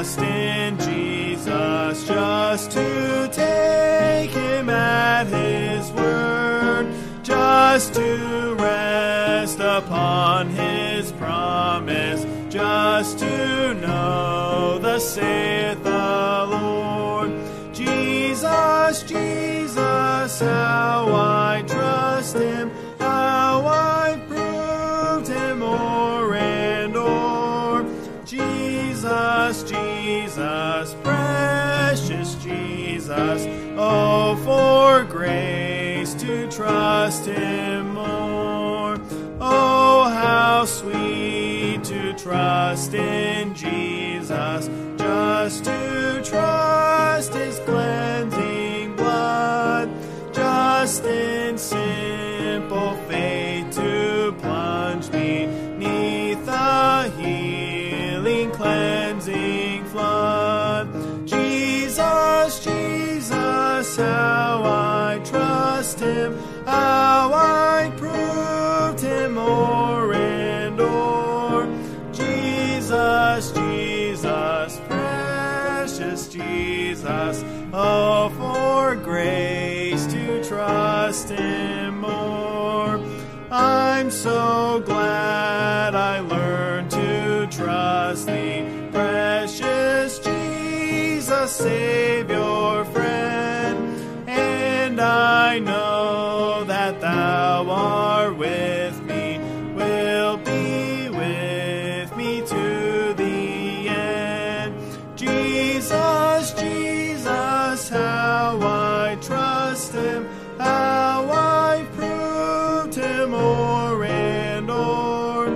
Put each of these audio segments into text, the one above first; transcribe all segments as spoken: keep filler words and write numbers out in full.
trust in Jesus, just to take him at his word, just to rest upon his promise, just to know thus saith the Lord. Jesus, Jesus, how I trust him, how I proved him o'er and o'er. Jesus, Jesus, precious Jesus, oh, for grace to trust him more. Oh, how sweet to trust in Jesus, just to trust his cleansing blood, just in simple faith to plunge me neath the healing, cleansing flood. Jesus, Jesus, how I trust him, how I proved him o'er and o'er. Jesus, Jesus, precious Jesus, oh, for grace to trust him more. I'm so glad I learned to trust thee, precious Jesus, Savior, friend, and I know that thou art with me, will be with me to the end. Jesus, Jesus, how I trust him, how I proved him o'er and o'er.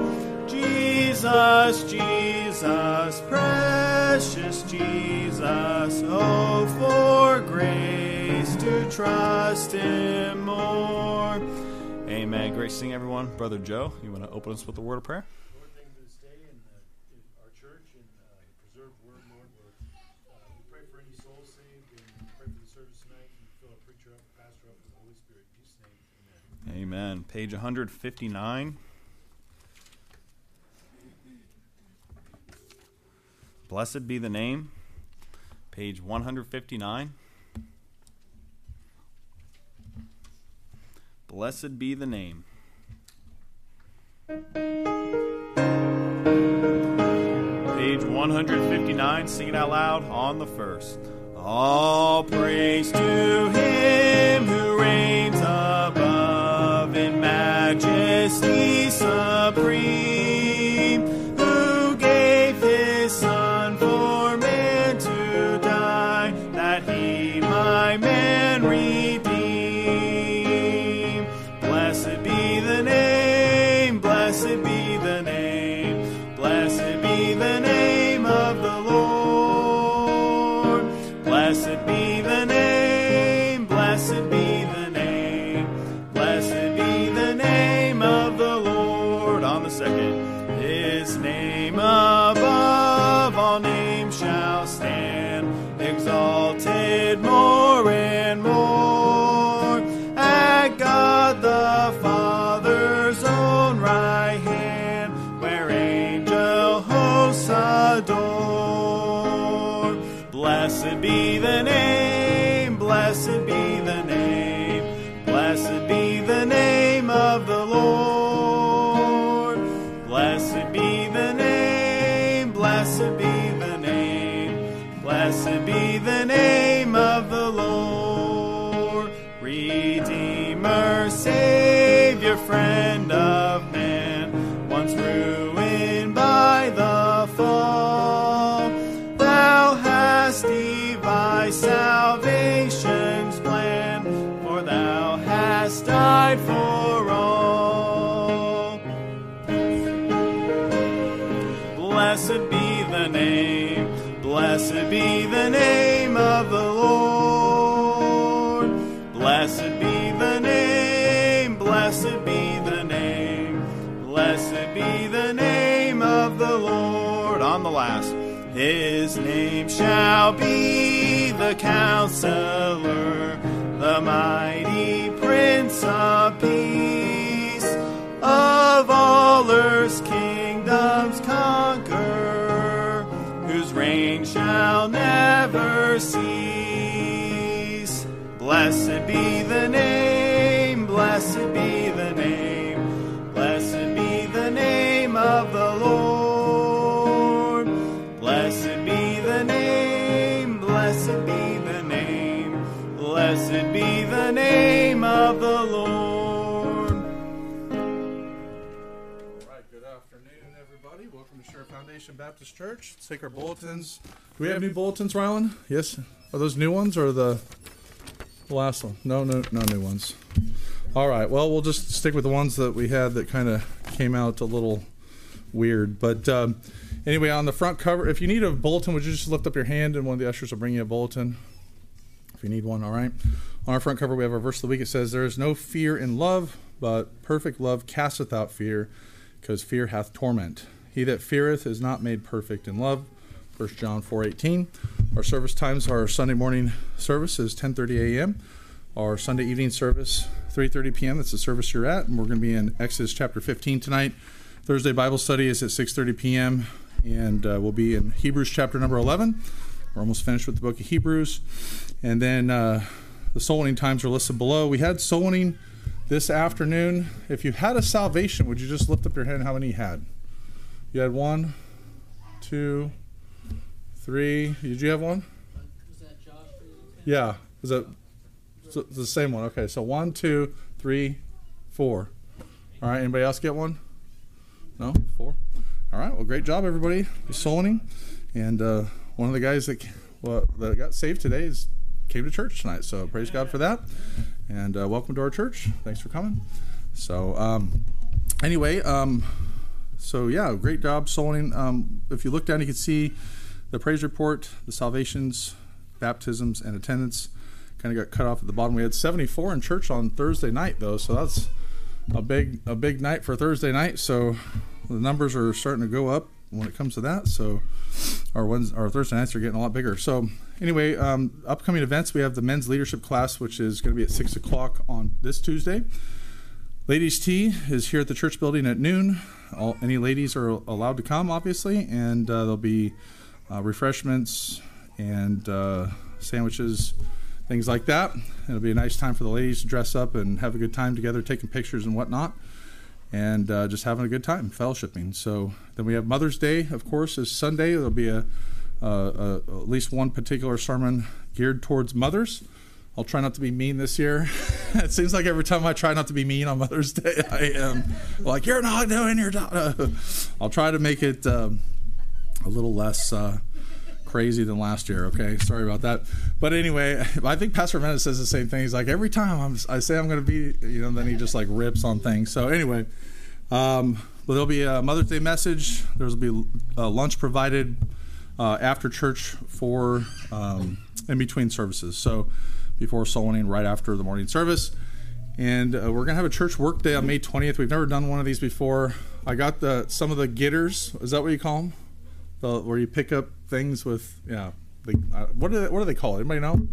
Jesus, Jesus, precious Jesus, oh, for grace to trust him more. Amen. Great sing, everyone. Brother Joe, you want to open us with a word of prayer? Lord, thank you for this day and uh, in our church and uh, preserved word, Lord. Lord uh, we pray for any souls saved and we pray for the service tonight and fill our preacher up, pastor up with the Holy Spirit. In Jesus' name, amen. Amen. Page one fifty-nine. Blessed be the name. Page one fifty-nine. Blessed be the name. Page one fifty-nine, sing it out loud on the first. All praise to him who reigns above in majesty supreme, who gave his Son for man to die, that he my man redeem. Blessed be the name, blessed be the name, blessed be the name of the Lord. Blessed be the name, blessed be the name, blessed be the name of the Lord. On the second, his name above all names shall stand, exalted more and more, at God the Father's own right hand, where angel hosts adore. Blessed be the name, blessed be the name, blessed be the name of the Lord. Blessed be the name, blessed be the name, blessed be the name of the Lord. Redeemer, Savior, friend of man, once ruined by the fall, thou hast devised salvation's plan, for thou hast died for all. Blessed be the name, blessed be the name of the Lord. Blessed be the name, blessed be the name, blessed be the name of the Lord. On the last, his name shall be the Counselor, the mighty Prince of Peace, of all earth's kingdoms conquer, whose reign shall never cease. Blessed be the name, blessed be the name, blessed be the name of the Lord. Blessed be the name, blessed be the name, blessed be the name of the Lord. All right, good afternoon, everybody. Welcome to Sheriff Foundation Baptist Church. Let's take our bulletins. Do we have new bulletins, Rylan? Yes? Are those new ones or the last one? No, no, no new ones. All right, well, we'll just stick with the ones that we had that kind of came out a little weird. But um, anyway, on the front cover, if you need a bulletin, would you just lift up your hand and one of the ushers will bring you a bulletin? If you need one, all right. On our front cover, we have our verse of the week. It says, there is no fear in love, but perfect love casteth out fear, because fear hath torment. He that feareth is not made perfect in love. First John four eighteen. Our service times, our Sunday morning service is ten thirty a.m. Our Sunday evening service, three thirty p.m. That's the service you're at. And we're going to be in Exodus chapter fifteen tonight. Thursday Bible study is at six thirty p.m. And uh, we'll be in Hebrews chapter number eleven. We're almost finished with the book of Hebrews. And then uh, the soul winning times are listed below. We had soul winning this afternoon. If you had a salvation, would you just lift up your hand how many you had? You had one, two, three. Did you have one? Was that Josh? Yeah. Was that so, the same one? Okay. So one, two, three, four. All right. Anybody else get one? No? Four? All right. Well, great job, everybody. Soul winning. And uh, one of the guys that, well, that got saved today is came to church tonight. So praise God for that. And uh, welcome to our church. Thanks for coming. So um, anyway, um, so yeah, great job soul winning. Um, if you look down, you can see the praise report, the salvations, baptisms, and attendance kind of got cut off at the bottom. We had seventy-four in church on Thursday night, though, so that's a big a big night for Thursday night. So the numbers are starting to go up when it comes to that. So our Wednesday, our Thursday nights are getting a lot bigger. So anyway, um, upcoming events, we have the men's leadership class, which is going to be at six o'clock on this Tuesday. Ladies' tea is here at the church building at noon. All, any ladies are allowed to come, obviously, and uh, there'll be uh, refreshments and uh, sandwiches, things like that. It'll be a nice time for the ladies to dress up and have a good time together, taking pictures and whatnot, and uh, just having a good time, fellowshipping. So then we have Mother's Day, of course, is Sunday. There'll be a, a, a at least one particular sermon geared towards mothers. I'll try not to be mean this year. It seems like every time I try not to be mean on Mother's Day, I am like, you're not doing your job. I'll try to make it um, a little less uh, crazy than last year, okay? Sorry about that. But anyway, I think Pastor Venice says the same thing. He's like, every time I'm, I say I'm going to be, you know, then he just like rips on things. So anyway, um, well, there'll be a Mother's Day message. There'll be a lunch provided uh, after church for um, in between services. So before soul winning, right after the morning service. And uh, we're going to have a church work day on May twentieth. We've never done one of these before. I got the some of the getters. Is that what you call them? The, where you pick up things with, yeah. The, uh, what, do they, what do they call it? Anybody know?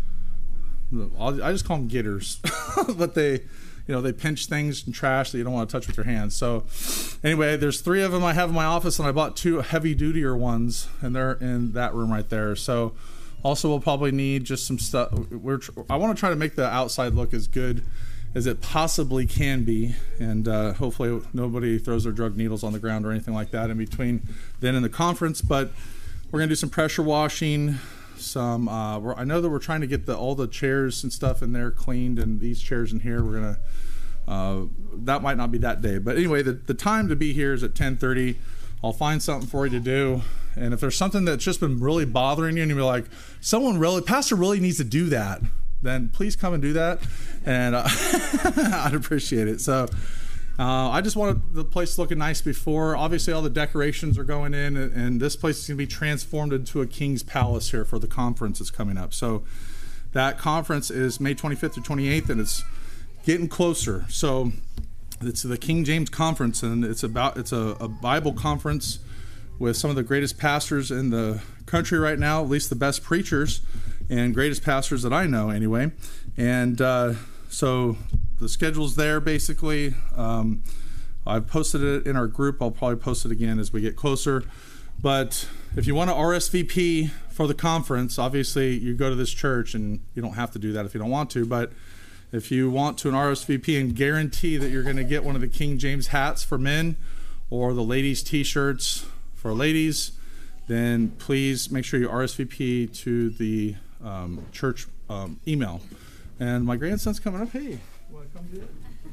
I'll, I just call them getters. But they, you know, they pinch things and trash that you don't want to touch with your hands. So anyway, there's three of them I have in my office, and I bought two heavy-dutier ones, and they're in that room right there. So also, we'll probably need just some stuff. We're tr- I want to try to make the outside look as good as it possibly can be, and uh, hopefully nobody throws their drug needles on the ground or anything like that in between then and the conference. But we're going to do some pressure washing. Some uh, we're, I know that we're trying to get the all the chairs and stuff in there cleaned, and these chairs in here. We're gonna uh, that might not be that day, but anyway, the the time to be here is at ten thirty. I'll find something for you to do. And if there's something that's just been really bothering you and you're like, someone really, pastor really needs to do that, then please come and do that. And uh, I'd appreciate it. So uh, I just wanted the place looking nice before. Obviously, all the decorations are going in, and, and this place is going to be transformed into a king's palace here for the conference that's coming up. So that conference is May twenty-fifth through twenty-eighth, and it's getting closer. So it's the King James Conference, and it's about it's a, a Bible conference with some of the greatest pastors in the country right now, at least the best preachers and greatest pastors that I know anyway. And uh, so the schedule's there basically. Um, I've posted it in our group. I'll probably post it again as we get closer. But if you want to R S V P for the conference, obviously you go to this church, and you don't have to do that if you don't want to, but if you want to an R S V P and guarantee that you're going to get one of the King James hats for men or the ladies' t-shirts for ladies, then please make sure you R S V P to the um, church um, email. And my grandson's coming up. Hey, want to come do it?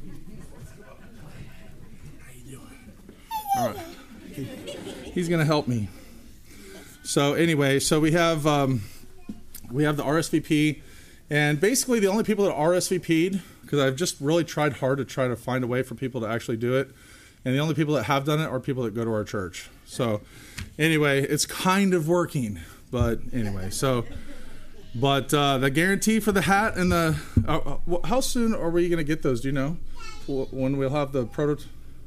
How you doing? All right. He, he's going to help me. So anyway, so we have um, we have the R S V P, and basically the only people that R S V P'd, because I've just really tried hard to try to find a way for people to actually do it, and the only people that have done it are people that go to our church. So anyway, it's kind of working, but anyway, so but uh, the guarantee for the hat and the uh, uh, how soon are we going to get those? Do you know when we'll have the prototype?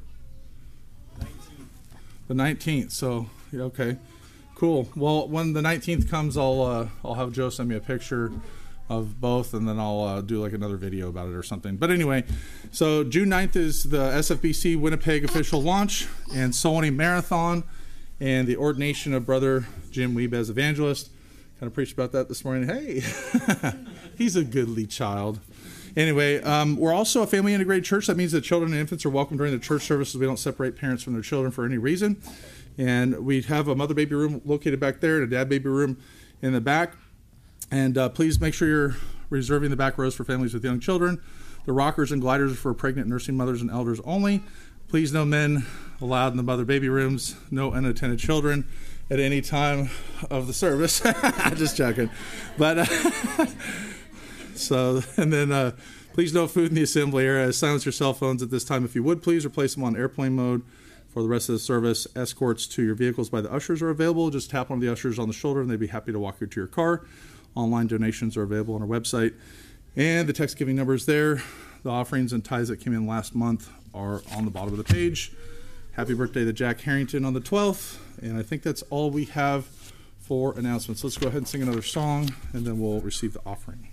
The nineteenth. So okay. Cool. Well, when the nineteenth comes, I'll uh, I'll have Joe send me a picture of both, and then I'll uh, do like another video about it or something. But anyway, so June ninth is the S F B C Winnipeg official launch and Soul Winning Marathon, and the ordination of Brother Jim Weeb as evangelist. Kind of preached about that this morning. Hey, he's a goodly child. Anyway, um, we're also a family integrated church. That means that children and infants are welcome during the church services. We don't separate parents from their children for any reason. And we have a mother baby room located back there and a dad baby room in the back. And uh, please make sure you're reserving the back rows for families with young children. The rockers and gliders are for pregnant nursing mothers and elders only. Please, no men allowed in the mother baby rooms. No unattended children at any time of the service. Just joking. But uh, so, and then uh, please no food in the assembly area. Silence your cell phones at this time. If you would, please replace them on airplane mode. For the rest of the service, escorts to your vehicles by the ushers are available. Just tap one of the ushers on the shoulder, and they'd be happy to walk you to your car. Online donations are available on our website. And the text giving number is there. The offerings and tithes that came in last month are on the bottom of the page. Happy birthday to Jack Harrington on the twelfth. And I think that's all we have for announcements. Let's go ahead and sing another song, and then we'll receive the offering.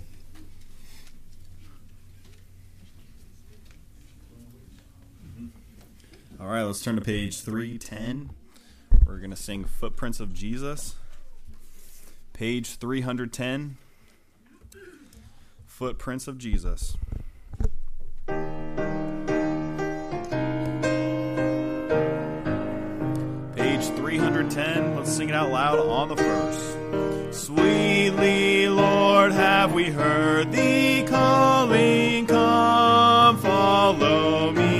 All right, let's turn to page three ten. We're going to sing Footprints of Jesus. Page three ten. Footprints of Jesus. Page three ten. Let's sing it out loud on the first. Sweetly, Lord, have we heard thee calling, come follow me.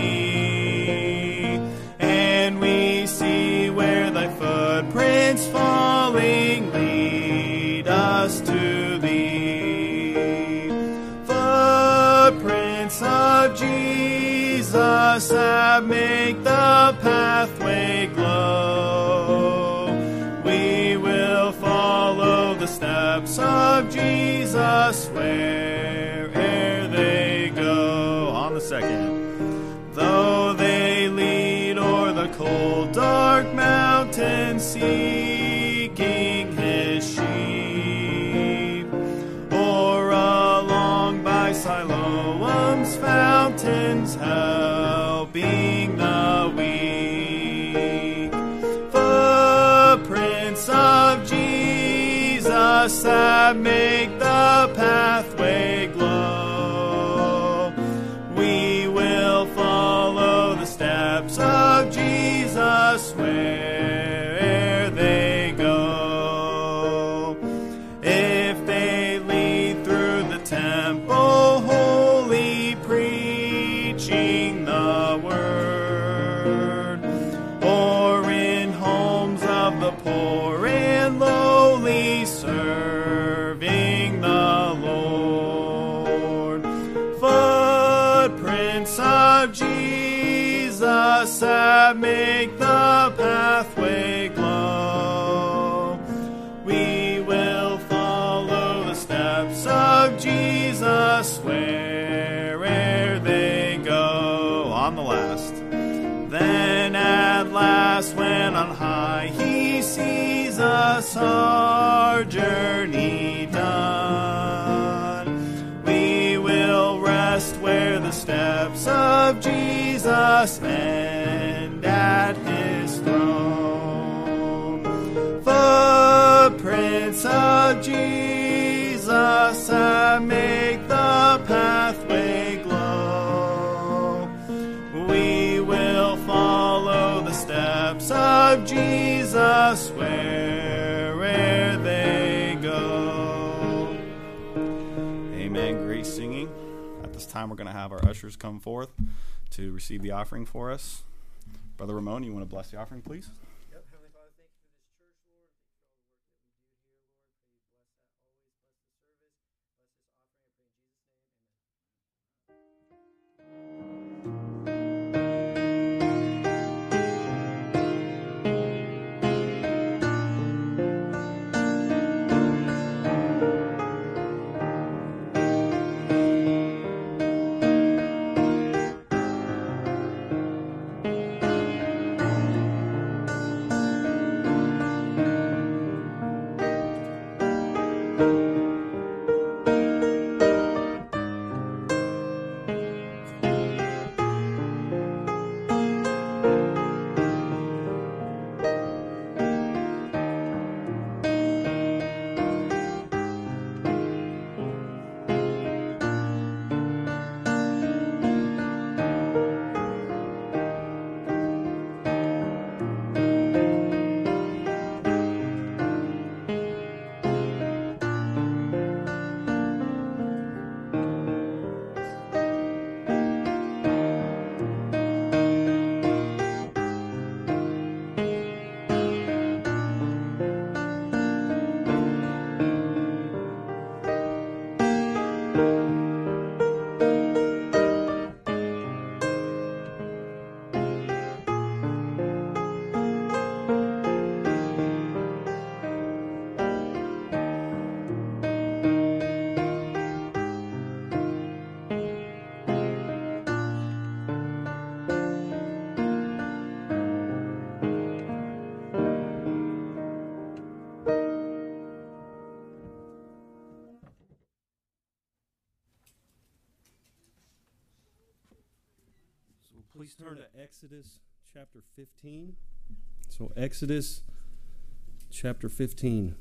Footprints falling lead us to thee. Footprints of Jesus that make the pathway glow. We will follow the steps of Jesus where'er they go. On the second. Though they lead o'er the cold dark mountain seeking his sheep, or along by Siloam's fountains helping the weak. Footprints of Jesus that make the pathway glow. We will follow the steps of Jesus where they go. If they lead through the temple holy, preaching the word, or in homes of the poor and lowly, serving the Lord. Footprints of Jesus that make the pathway glow. We will follow the steps of Jesus where'er they go. On the last. Then at last, when on high he sees us our journey done, we will rest where the steps of Jesus end at his throne. For of Jesus where'er they go. Amen. Great singing. At this time, we're going to have our ushers come forth to receive the offering for us. Brother Ramon, you want to bless the offering, please? Yep, Heavenly Father, thank you for this church, Lord. Thank you for all the work that we do here, Lord. Pray you bless that always. Bless the service. Bless this offering. I pray in Jesus' name. Please turn to Exodus chapter fifteen. So Exodus chapter fifteen.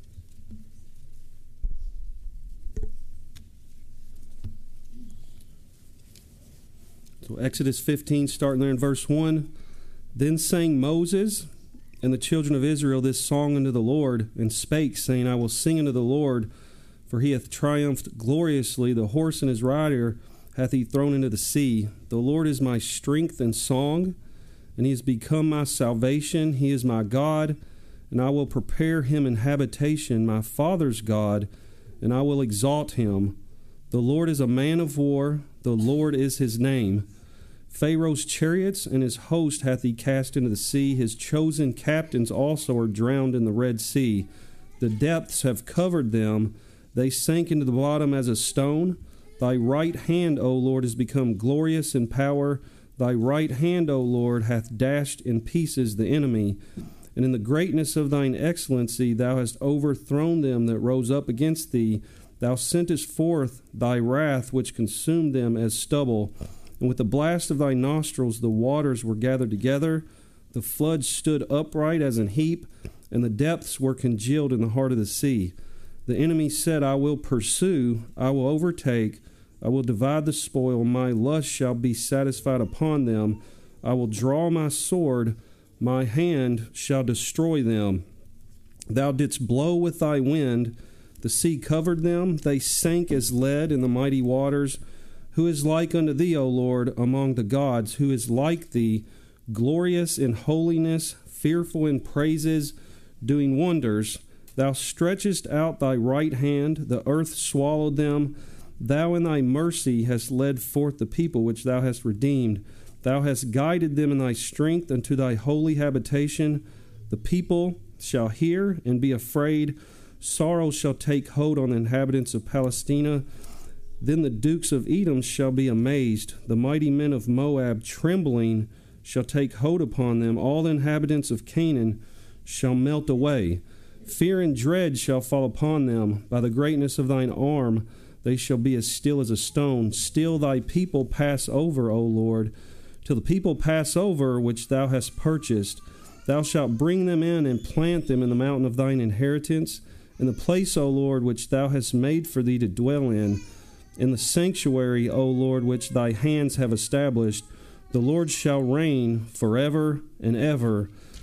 So Exodus fifteen, starting there in verse one. Then sang Moses and the children of Israel this song unto the Lord, and spake, saying, I will sing unto the Lord, for he hath triumphed gloriously. The horse and his rider hath he thrown into the sea. The Lord is my strength and song, and he has become my salvation. He is my God, and I will prepare him an habitation, my father's God, and I will exalt him. The Lord is a man of war, the Lord is his name. Pharaoh's chariots and his host hath he cast into the sea. His chosen captains also are drowned in the Red Sea. The depths have covered them. They sank into the bottom as a stone. Thy right hand, O Lord, is become glorious in power. Thy right hand, O Lord, hath dashed in pieces the enemy. And in the greatness of thine excellency thou hast overthrown them that rose up against thee. Thou sentest forth thy wrath, which consumed them as stubble. And with the blast of thy nostrils the waters were gathered together. The floods stood upright as an heap, and the depths were congealed in the heart of the sea. The enemy said, I will pursue, I will overtake, I will divide the spoil, my lust shall be satisfied upon them. I will draw my sword, my hand shall destroy them. Thou didst blow with thy wind, the sea covered them, they sank as lead in the mighty waters. Who is like unto thee, O Lord, among the gods? Who is like thee, glorious in holiness, fearful in praises, doing wonders? Thou stretchest out thy right hand, the earth swallowed them. Thou in thy mercy hast led forth the people which thou hast redeemed. Thou hast guided them in thy strength unto thy holy habitation. The people shall hear and be afraid. Sorrow shall take hold on the inhabitants of Palestina. Then the dukes of Edom shall be amazed. The mighty men of Moab, trembling, shall take hold upon them. All the inhabitants of Canaan shall melt away. Fear and dread shall fall upon them. By the greatness of thine arm they shall be as still as a stone. Still thy people pass over, O Lord, till the people pass over which thou hast purchased. Thou shalt bring them in and plant them in the mountain of thine inheritance, in the place, O Lord, which thou hast made for thee to dwell in, in the sanctuary, O Lord, which thy hands have established. The Lord shall reign forever and ever.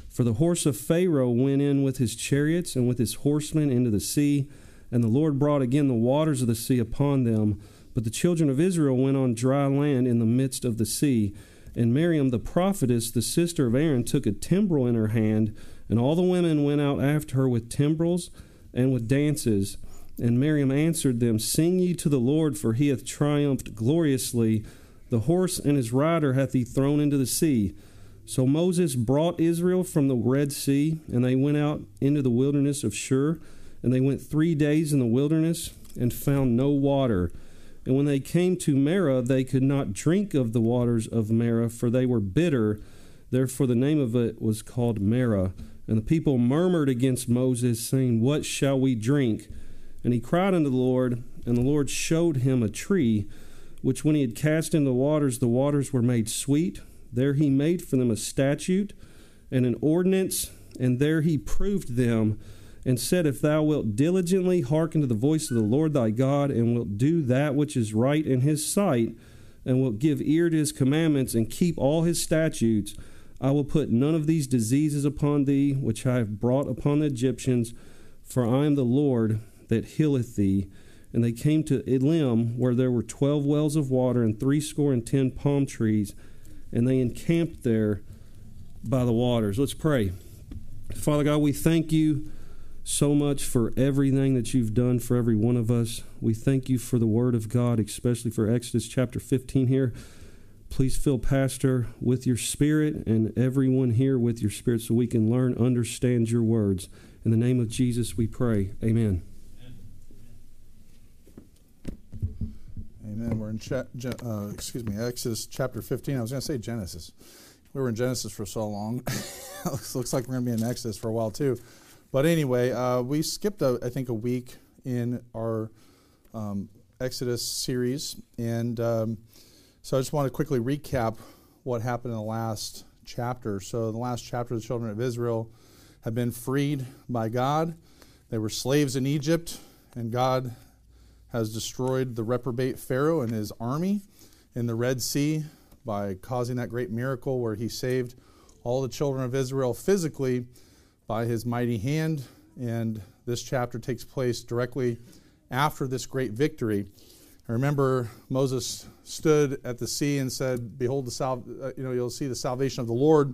For the horse of Pharaoh went in with his chariots and with his horsemen into the sea, and the Lord brought again the waters of the sea upon them. But the children of Israel went on dry land in the midst of the sea. And Miriam the prophetess, the sister of Aaron, took a timbrel in her hand, and all the women went out after her with timbrels and with dances. And Miriam answered them, Sing ye to the Lord, for he hath triumphed gloriously. The horse and his rider hath he thrown into the sea. So Moses brought Israel from the Red Sea, and they went out into the wilderness of Shur. And they went three days in the wilderness, and found no water. And when they came to Marah, they could not drink of the waters of Marah, for they were bitter. Therefore the name of it was called Marah. And the people murmured against Moses, saying, What shall we drink? And he cried unto the Lord, and the Lord showed him a tree, which when he had cast into the waters, the waters were made sweet. There he made for them a statute and an ordinance, and there he proved them, and said, If thou wilt diligently hearken to the voice of the Lord thy God, and wilt do that which is right in his sight, and wilt give ear to his commandments, and keep all his statutes, I will put none of these diseases upon thee, which I have brought upon the Egyptians, for I am the Lord that healeth thee. And they came to Elim, where there were twelve wells of water, and threescore and ten palm trees, and they encamped there by the waters. Let's pray. Father God, we thank you so much for everything that you've done for every one of us. We thank you for the Word of God, especially for Exodus chapter fifteen here. Please fill Pastor with your Spirit and everyone here with your Spirit so we can learn, understand your words. In the name of Jesus we pray. Amen. Amen. We're in cha- uh, excuse me, Exodus chapter fifteen. I was going to say Genesis. We were in Genesis for so long. looks, looks like we're going to be in Exodus for a while too. But anyway, uh, we skipped, a, I think, a week in our um, Exodus series. And um, so I just want to quickly recap what happened in the last chapter. So in the last chapter, the children of Israel had been freed by God. They were slaves in Egypt, and God has destroyed the reprobate Pharaoh and his army in the Red Sea by causing that great miracle where he saved all the children of Israel physically by his mighty hand. And this chapter takes place directly after this great victory. I remember Moses stood at the sea and said, "Behold, the sal- uh, you know, you'll see the salvation of the Lord."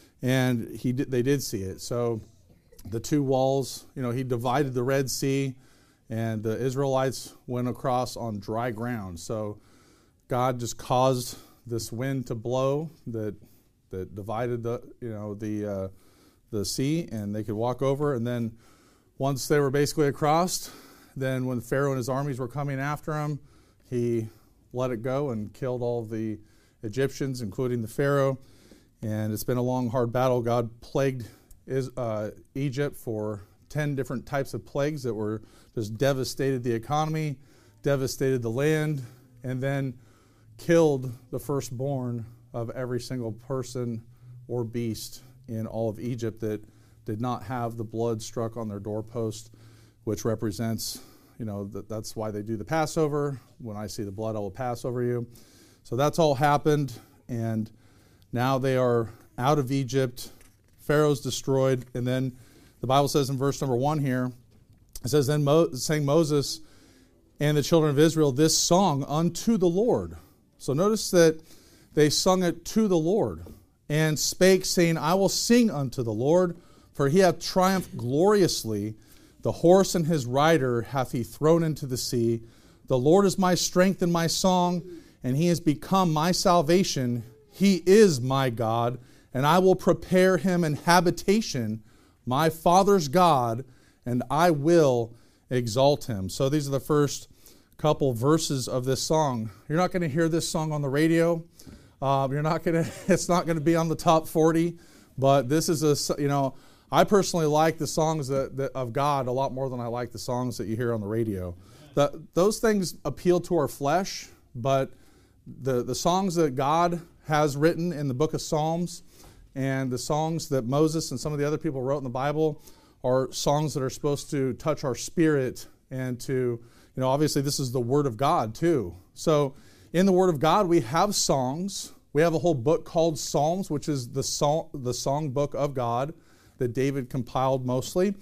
And he did, they did see it. So the two walls, you know, he divided the Red Sea, and the Israelites went across on dry ground. So God just caused this wind to blow that that divided the you know the uh, the sea, and they could walk over. And then once they were basically across, then when Pharaoh and his armies were coming after him, he let it go and killed all the Egyptians, including the Pharaoh. And it's been a long, hard battle. God plagued is, uh, Egypt for ten different types of plagues that were just devastated the economy, devastated the land, and then killed the firstborn of every single person or beast in all of Egypt that did not have the blood struck on their doorpost, which represents, you know, that that's why they do the Passover. When I see the blood, I will pass over you. So that's all happened, and now they are out of Egypt. Pharaoh's destroyed, and then the Bible says in verse number one here, it says, Then Mo- sang Moses and the children of Israel this song unto the Lord. So notice that they sung it to the Lord, and spake, saying, I will sing unto the Lord, for he hath triumphed gloriously. The horse and his rider hath he thrown into the sea. The Lord is my strength and my song, and he has become my salvation. He is my God, and I will prepare him an habitation, my father's God, and I will exalt him. So these are the first couple verses of this song. You're not going to hear this song on the radio. Uh, you're not going to. It's not going to be on the top forty. But this is a. You know, I personally like the songs that, that of God a lot more than I like the songs that you hear on the radio. The, those things appeal to our flesh, but the the songs that God has written in the book of Psalms and the songs that Moses and some of the other people wrote in the Bible are songs that are supposed to touch our spirit and to, you know, obviously this is the Word of God too. So in the Word of God we have songs We have a whole book called Psalms, which is the song, the song book of God that David compiled mostly.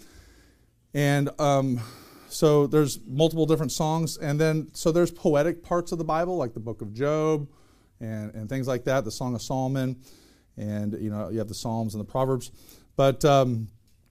And um, so there's multiple different songs. And then, so there's poetic parts of the Bible, like the book of Job and, and things like that, the Song of Solomon. And, you know, you have the Psalms and the Proverbs. But um,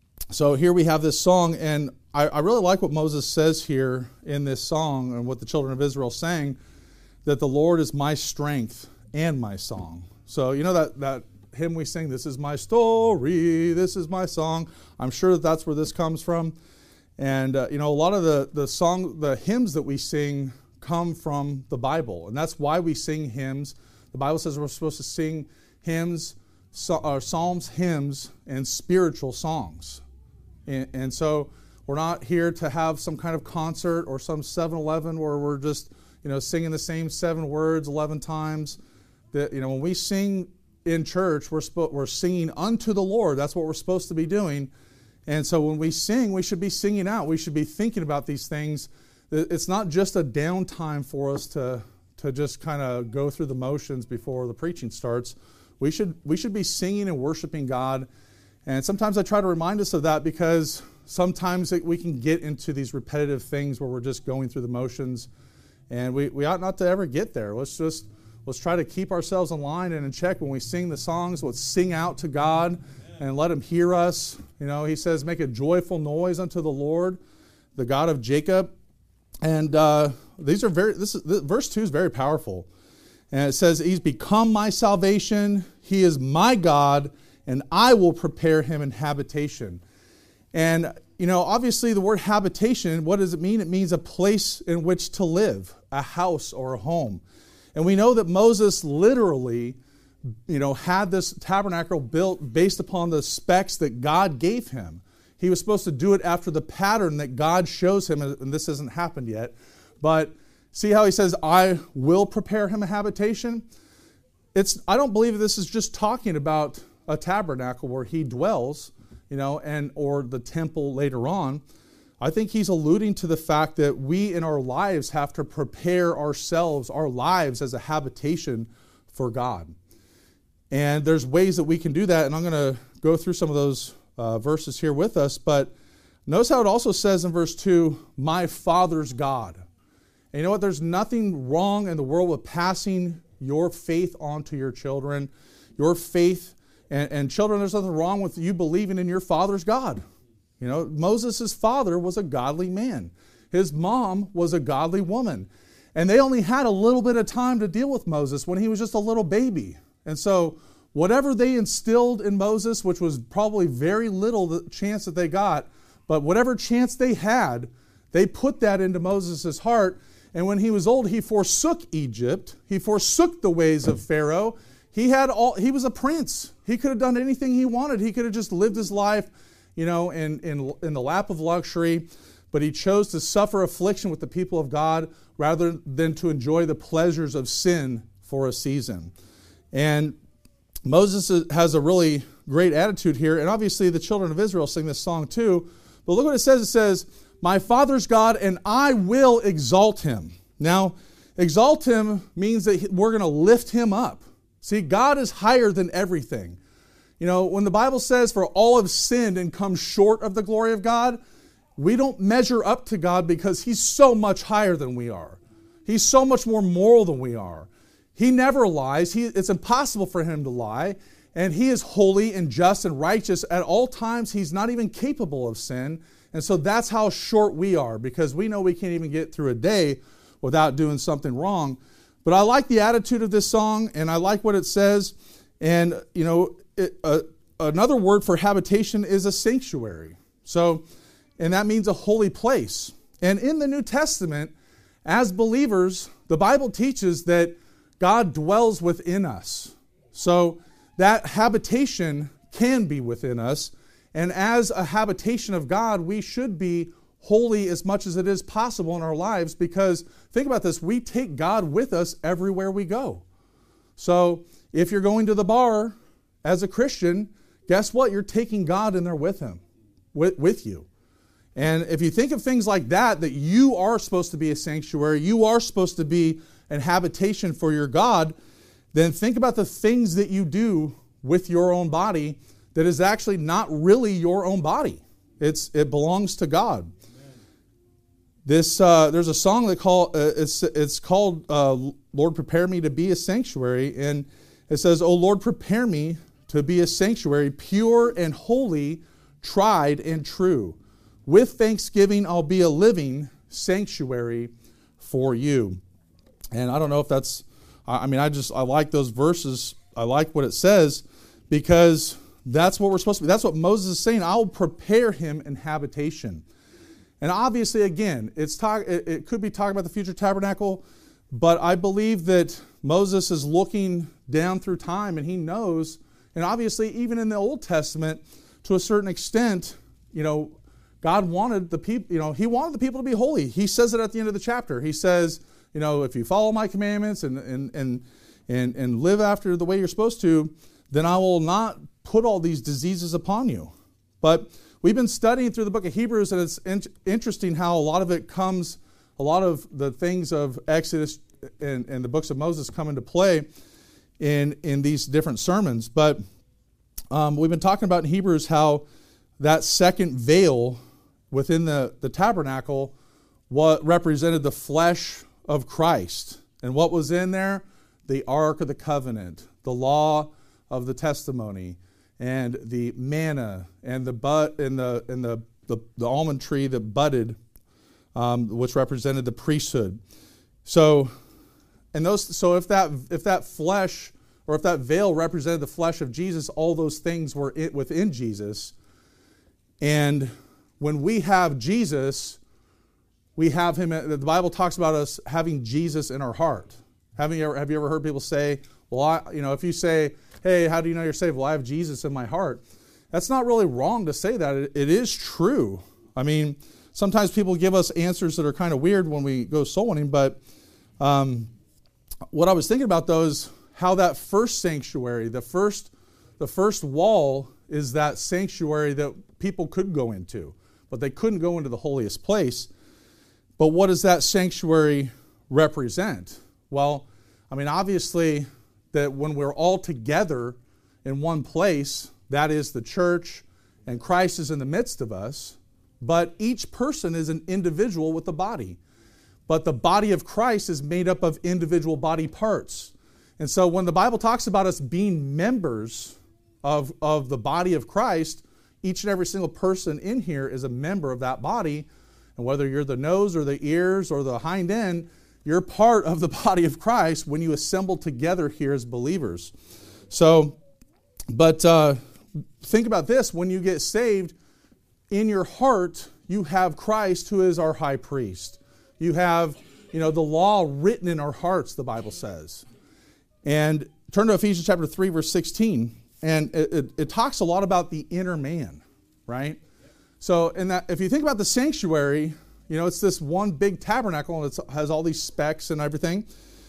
so here we have this song, and I, I really like what Moses says here in this song and what the children of Israel sang, that the Lord is my strength and my song. So, you know that, that hymn we sing, this is my story, this is my song. I'm sure that that's where this comes from. And, uh, you know, a lot of the, the song, the hymns that we sing come from the Bible. And that's why we sing hymns. The Bible says we're supposed to sing hymns, so, uh, psalms, hymns, and spiritual songs. And, and so we're not here to have some kind of concert or some seven eleven where we're just, you know, singing the same seven words eleven times. That, you know, when we sing in church, we're spo- we're singing unto the Lord. That's what we're supposed to be doing. And so when we sing, we should be singing out. We should be thinking about these things. It's not just a downtime for us to to just kind of go through the motions before the preaching starts. We should we should be singing and worshiping God. And sometimes I try to remind us of that, because sometimes we can get into these repetitive things where we're just going through the motions, and we, we ought not to ever get there. Let's just let's try to keep ourselves in line and in check when we sing the songs. Let's sing out to God and let Him hear us. You know, He says, make a joyful noise unto the Lord, the God of Jacob. And uh, these are very. This is this, verse two is very powerful, and it says, He's become my salvation. He is my God, and I will prepare Him an habitation. And, you know, obviously the word habitation, what does it mean? It means a place in which to live, a house or a home. And we know that Moses literally, you know, had this tabernacle built based upon the specs that God gave him. He was supposed to do it after the pattern that God shows him, and this hasn't happened yet. But see how he says, I will prepare him a habitation? It's, I don't believe this is just talking about a tabernacle where he dwells, you know, and or the temple later on. I think he's alluding to the fact that we in our lives have to prepare ourselves, our lives as a habitation for God. And there's ways that we can do that, and I'm going to go through some of those uh, verses here with us. But notice how it also says in verse two, my Father's God. And you know what? There's nothing wrong in the world with passing your faith on to your children. Your faith, and, and children, there's nothing wrong with you believing in your father's God. You know, Moses' father was a godly man. His mom was a godly woman. And they only had a little bit of time to deal with Moses when he was just a little baby. And so whatever they instilled in Moses, which was probably very little the chance that they got, but whatever chance they had, they put that into Moses' heart. And when he was old, he forsook Egypt. He forsook the ways of Pharaoh. He had all. He was a prince. He could have done anything he wanted. He could have just lived his life, you know, in, in, in the lap of luxury. But he chose to suffer affliction with the people of God rather than to enjoy the pleasures of sin for a season. And Moses has a really great attitude here. And obviously the children of Israel sing this song too. But look what it says. It says, my Father's God, and I will exalt Him. Now, exalt Him means that we're going to lift Him up. See, God is higher than everything. You know, when the Bible says, for all have sinned and come short of the glory of God, we don't measure up to God because He's so much higher than we are. He's so much more moral than we are. He never lies. He, it's impossible for Him to lie. And He is holy and just and righteous at all times. He's not even capable of sin. And so that's how short we are, because we know we can't even get through a day without doing something wrong. But I like the attitude of this song, and I like what it says. And, you know, it, uh, another word for habitation is a sanctuary. So, and that means a holy place. And in the New Testament, as believers, the Bible teaches that God dwells within us. So that habitation can be within us. And as a habitation of God, we should be holy as much as it is possible in our lives, because think about this, we take God with us everywhere we go. So if you're going to the bar as a Christian, guess what? You're taking God in there with him, with, with you. And if you think of things like that, that you are supposed to be a sanctuary, you are supposed to be an habitation for your God, then think about the things that you do with your own body that is actually not really your own body. It's it belongs to God. This uh, there's a song that call uh, it's it's called uh, "Lord, Prepare Me to Be a Sanctuary," and it says, "Oh Lord, prepare me to be a sanctuary, pure and holy, tried and true. With thanksgiving, I'll be a living sanctuary for you." And I don't know if that's, I mean, I just, I like those verses. I like what it says because that's what we're supposed to be. That's what Moses is saying. I will prepare him in habitation. And obviously, again, it's talk, it, it could be talking about the future tabernacle, but I believe that Moses is looking down through time and he knows, and obviously even in the Old Testament, to a certain extent, you know, God wanted the people, you know, he wanted the people to be holy. He says it at the end of the chapter. He says, you know, if you follow my commandments and and and and, and live after the way you're supposed to, then I will not put all these diseases upon you. But we've been studying through the book of Hebrews, and it's in- interesting how a lot of it comes, a lot of the things of Exodus and, and the books of Moses come into play in, in these different sermons. But um, we've been talking about in Hebrews how that second veil within the, the tabernacle what represented the flesh of Christ. And what was in there? The Ark of the Covenant, the law of the testimony, and the manna, and the bud, and the and the, the, the almond tree that budded, um, which represented the priesthood. So, and those. So if that if that flesh or if that veil represented the flesh of Jesus, all those things were it within Jesus. And when we have Jesus, we have him. The Bible talks about us having Jesus in our heart. Have you ever, have you ever heard people say, "Well, I, you know, if you say, hey, how do you know you're saved? Well, I have Jesus in my heart." That's not really wrong to say that. It, it is true. I mean, sometimes people give us answers that are kind of weird when we go soul winning, but um, what I was thinking about, though, is how that first sanctuary, the first, the first wall is that sanctuary that people could go into, but they couldn't go into the holiest place. But what does that sanctuary represent? Well, I mean, obviously, that when we're all together in one place, that is the church, and Christ is in the midst of us, but each person is an individual with the body. But the body of Christ is made up of individual body parts. And so when the Bible talks about us being members of, of the body of Christ, each and every single person in here is a member of that body. And whether you're the nose or the ears or the hind end, you're part of the body of Christ when you assemble together here as believers. So, but uh, think about this. When you get saved, in your heart, you have Christ who is our high priest. You have, you know, the law written in our hearts, the Bible says. And turn to Ephesians chapter three, verse sixteen. And it, it, it talks a lot about the inner man, right? So in that, if you think about the sanctuary, you know, it's this one big tabernacle, and it has all these specks and everything.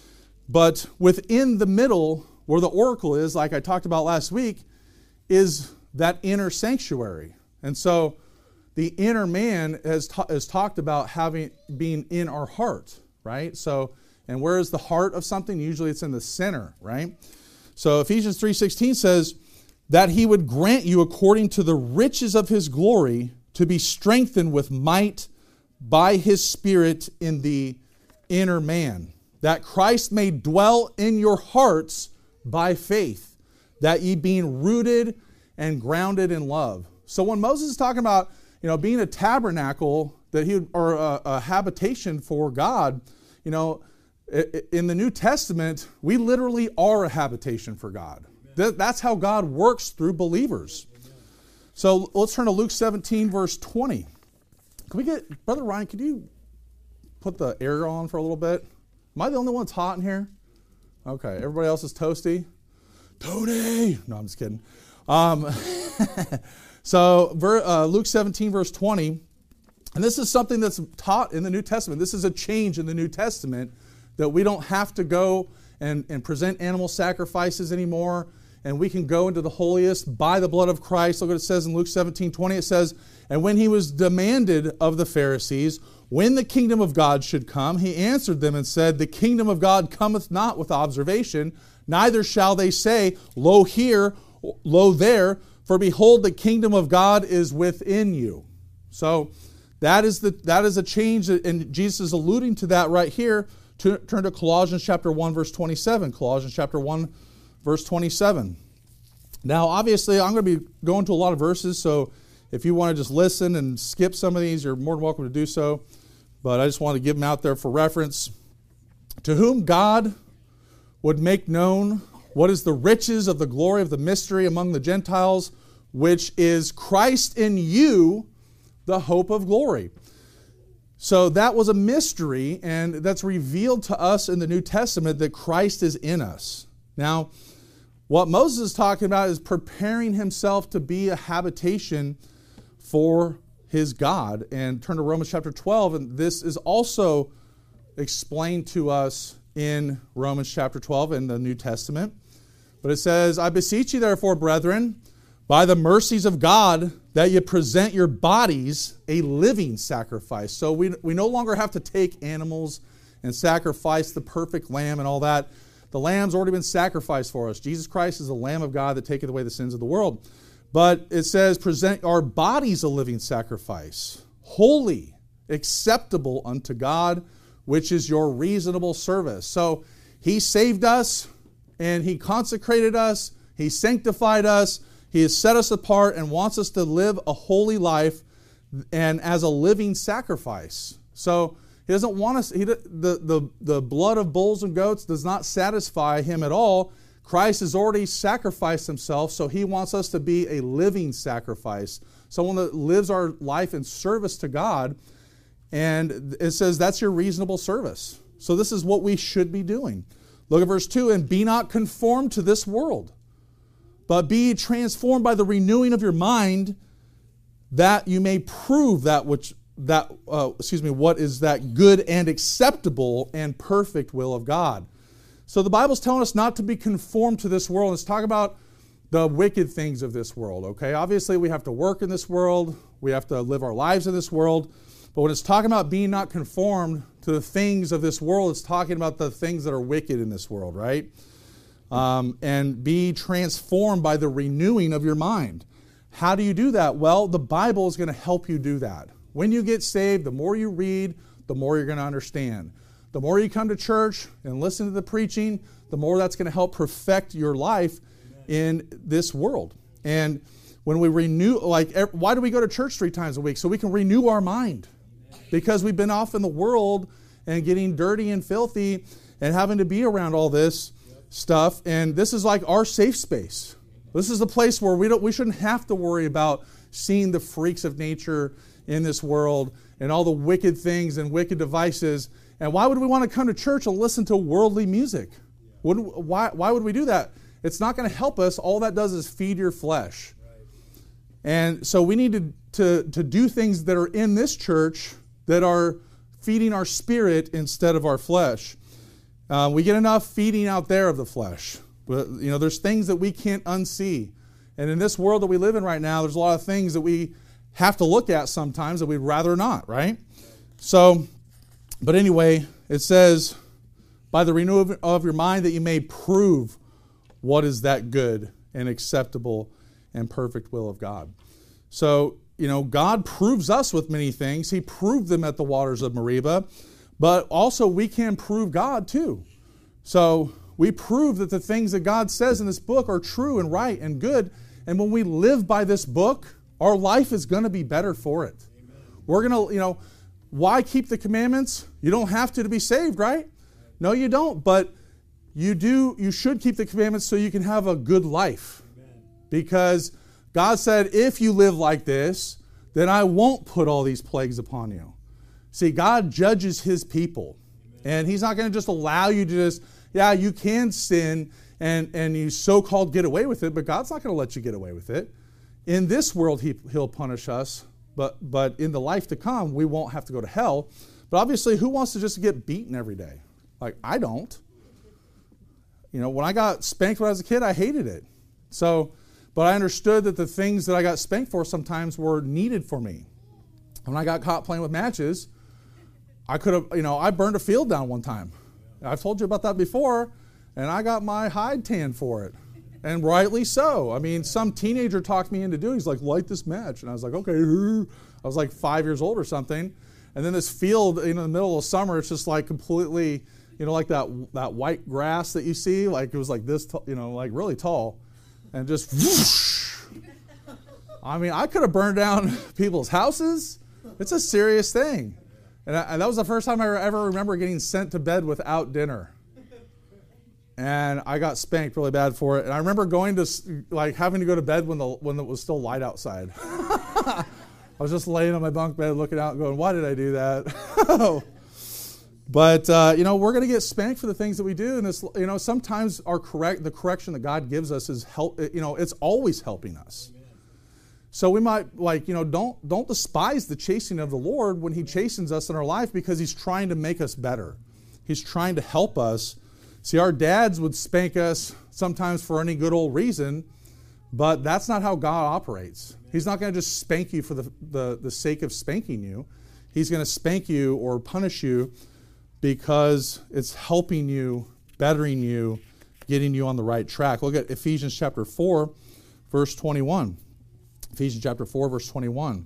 But within the middle, where the oracle is, like I talked about last week, is that inner sanctuary. And so the inner man has, ta- has talked about having being in our heart, right? So, and where is the heart of something? Usually it's in the center, right? So Ephesians three sixteen says, that he would grant you according to the riches of his glory to be strengthened with might by his Spirit in the inner man, that Christ may dwell in your hearts by faith, that ye being rooted and grounded in love. So when Moses is talking about, you know, being a tabernacle that he would, or a, a habitation for God, you know, in the New Testament, we literally are a habitation for God. Amen. That's how God works through believers. Amen. So let's turn to Luke seventeen, verse twenty. Can we get, Brother Ryan, could you put the air on for a little bit? Am I the only one that's hot in here? Okay, everybody else is toasty? Tony! No, I'm just kidding. Um, so uh, Luke seventeen, verse twenty, and this is something that's taught in the New Testament. This is a change in the New Testament, that we don't have to go and, and present animal sacrifices anymore, and we can go into the holiest by the blood of Christ. Look what it says in Luke seventeen twenty. It says, and when he was demanded of the Pharisees when the kingdom of God should come, he answered them and said, the kingdom of God cometh not with observation, neither shall they say, lo here, lo there, for behold, the kingdom of God is within you. So that is the that is a change, and Jesus is alluding to that right here. To, turn to Colossians chapter one, verse twenty-seven. Colossians chapter one, verse twenty-seven. Now, obviously, I'm going to be going to a lot of verses, so if you want to just listen and skip some of these, you're more than welcome to do so. But I just want to give them out there for reference. To whom God would make known what is the riches of the glory of the mystery among the Gentiles, which is Christ in you, the hope of glory. So that was a mystery, and that's revealed to us in the New Testament that Christ is in us. Now, what Moses is talking about is preparing himself to be a habitation for his God. And turn to Romans chapter twelve, and this is also explained to us in Romans chapter twelve in the New Testament. But it says, I beseech you therefore, brethren, by the mercies of God, that you present your bodies a living sacrifice. So we, we no longer have to take animals and sacrifice the perfect lamb and all that. The lamb's already been sacrificed for us. Jesus Christ is the Lamb of God that taketh away the sins of the world. But it says, present our bodies a living sacrifice, holy, acceptable unto God, which is your reasonable service. So he saved us, and he consecrated us, he sanctified us, he has set us apart and wants us to live a holy life and as a living sacrifice. So he doesn't want us, he, the, the, the blood of bulls and goats does not satisfy him at all. Christ has already sacrificed himself, so he wants us to be a living sacrifice, someone that lives our life in service to God. And it says that's your reasonable service. So this is what we should be doing. Look at verse two, and be not conformed to this world, but be transformed by the renewing of your mind, that you may prove that which that uh, excuse me, what is that good and acceptable and perfect will of God. So the Bible's telling us not to be conformed to this world. Let's talk about the wicked things of this world. Okay, obviously we have to work in this world, we have to live our lives in this world. But when it's talking about being not conformed to the things of this world, it's talking about the things that are wicked in this world, right? Um, and be transformed by the renewing of your mind. How do you do that? Well, the Bible is going to help you do that. When you get saved, the more you read, the more you're going to understand. The more you come to church and listen to the preaching, the more that's going to help perfect your life in this world. And when we renew, like, why do we go to church three times a week? So we can renew our mind. Because we've been off in the world and getting dirty and filthy and having to be around all this stuff. And this is like our safe space. This is the place where we don't we shouldn't have to worry about seeing the freaks of nature in this world and all the wicked things and wicked devices. And why would we want to come to church and listen to worldly music? Wouldn't, why, why would we do that? It's not going to help us. All that does is feed your flesh. And so we need to, to, to do things that are in this church that are feeding our spirit instead of our flesh. Uh, we get enough feeding out there of the flesh. But, you know, there's things that we can't unsee. And in this world that we live in right now, there's a lot of things that we have to look at sometimes that we'd rather not, right? So, but anyway, it says, by the renewal of your mind, that you may prove what is that good and acceptable and perfect will of God. So, you know, God proves us with many things. He proved them at the waters of Meribah, but also we can prove God too. So we prove that the things that God says in this book are true and right and good. And when we live by this book, our life is going to be better for it. Amen. We're going to, you know, why keep the commandments? You don't have to to be saved, right? No, you don't. But you do, you should keep the commandments so you can have a good life. Amen. Because God said, if you live like this, then I won't put all these plagues upon you. See, God judges His people. Amen. And He's not going to just allow you to just, yeah, you can sin and, and you so-called get away with it, but God's not going to let you get away with it. In this world, he, He'll punish us, but, but in the life to come, we won't have to go to hell. But obviously, who wants to just get beaten every day? Like, I don't. You know, when I got spanked when I was a kid, I hated it. So, but I understood that the things that I got spanked for sometimes were needed for me. When I got caught playing with matches, I could have, you know, I burned a field down one time. I've told you about that before. And I got my hide tan for it. And rightly so. I mean, some teenager talked me into doing it. He's like, light this match. And I was like, okay. I was like five years old or something. And then this field in the middle of summer, it's just like completely, you know, like that that white grass that you see. Like it was like this, t- you know, like really tall. And just whoosh. I mean, I could have burned down people's houses. It's a serious thing. And, I, and that was the first time I ever remember getting sent to bed without dinner. And I got spanked really bad for it. And I remember going to, like, having to go to bed when the when it was still light outside. I was just laying on my bunk bed looking out and going, why did I do that? But, uh, you know, we're going to get spanked for the things that we do. And, this, you know, sometimes our correct the correction that God gives us is, help. you know, it's always helping us. Amen. So we might, like, you know, don't don't despise the chastening of the Lord when he chastens us in our life, because he's trying to make us better. He's trying to help us. See, our dads would spank us sometimes for any good old reason, but that's not how God operates. He's not going to just spank you for the, the, the sake of spanking you. He's going to spank you or punish you because it's helping you, bettering you, getting you on the right track. Look at Ephesians chapter four, verse twenty-one. Ephesians chapter four, verse twenty-one.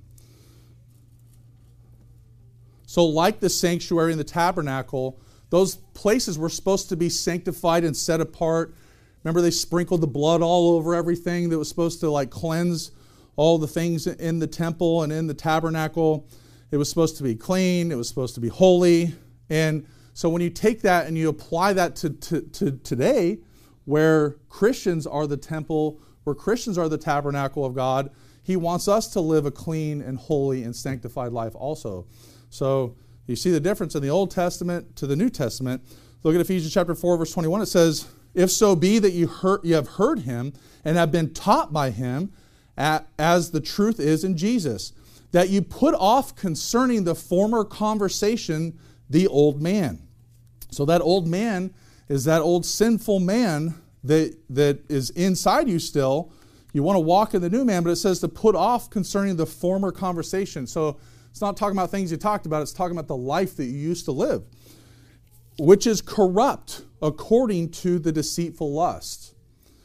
So like the sanctuary and the tabernacle, those places were supposed to be sanctified and set apart. Remember, they sprinkled the blood all over everything that was supposed to like cleanse all the things in the temple and in the tabernacle. It was supposed to be clean. It was supposed to be holy. And so when you take that and you apply that to, to, to today, where Christians are the temple, where Christians are the tabernacle of God, he wants us to live a clean and holy and sanctified life also. So you see the difference in the Old Testament to the New Testament. Look at Ephesians chapter four, verse twenty-one. It says, if so be that you, heard, you have heard him and have been taught by him, at, as the truth is in Jesus, that you put off concerning the former conversation the old man. So that old man is that old sinful man that, that is inside you still. You want to walk in the new man, but it says to put off concerning the former conversation. So it's not talking about things you talked about. It's talking about the life that you used to live, which is corrupt according to the deceitful lust.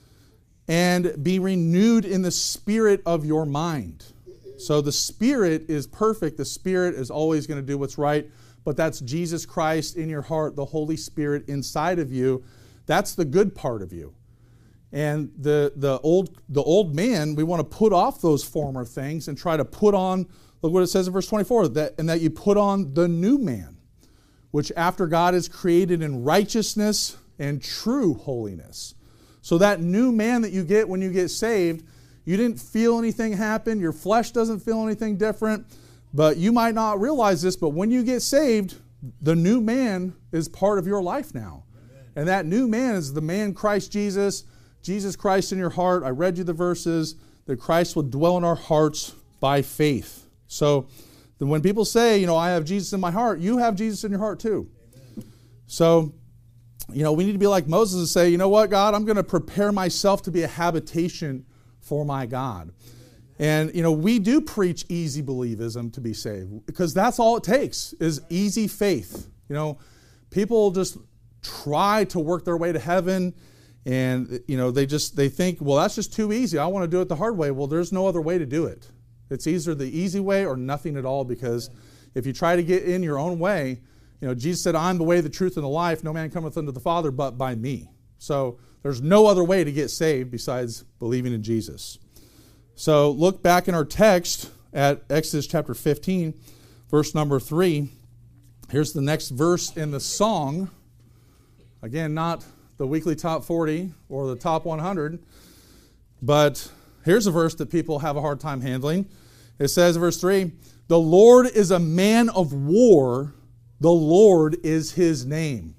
And be renewed in the spirit of your mind. So the spirit is perfect. The spirit is always going to do what's right. But that's Jesus Christ in your heart, the Holy Spirit inside of you. That's the good part of you. And the, the, old, the old man, we want to put off those former things and try to put on, look what it says in verse twenty-four, that, and that you put on the new man, which after God is created in righteousness and true holiness. So that new man that you get when you get saved, you didn't feel anything happen. Your flesh doesn't feel anything different. But you might not realize this, but when you get saved, the new man is part of your life now. Amen. And that new man is the man Christ Jesus, Jesus Christ in your heart. I read you the verses, that Christ will dwell in our hearts by faith. So then when people say, you know, I have Jesus in my heart, you have Jesus in your heart too. Amen. So, you know, we need to be like Moses and say, you know what, God, I'm going to prepare myself to be a habitation for my God. And, you know, we do preach easy believism to be saved, because that's all it takes is easy faith. You know, people just try to work their way to heaven, and, you know, they just, they think, well, that's just too easy. I want to do it the hard way. Well, there's no other way to do it. It's either the easy way or nothing at all, because if you try to get in your own way, you know, Jesus said, I'm the way, the truth, and the life. No man cometh unto the Father but by me. So there's no other way to get saved besides believing in Jesus. So look back in our text at Exodus chapter fifteen, verse number three. Here's the next verse in the song. Again, not the weekly top forty or the top one hundred, but here's a verse that people have a hard time handling. It says in verse three, the Lord is a man of war, the Lord is his name.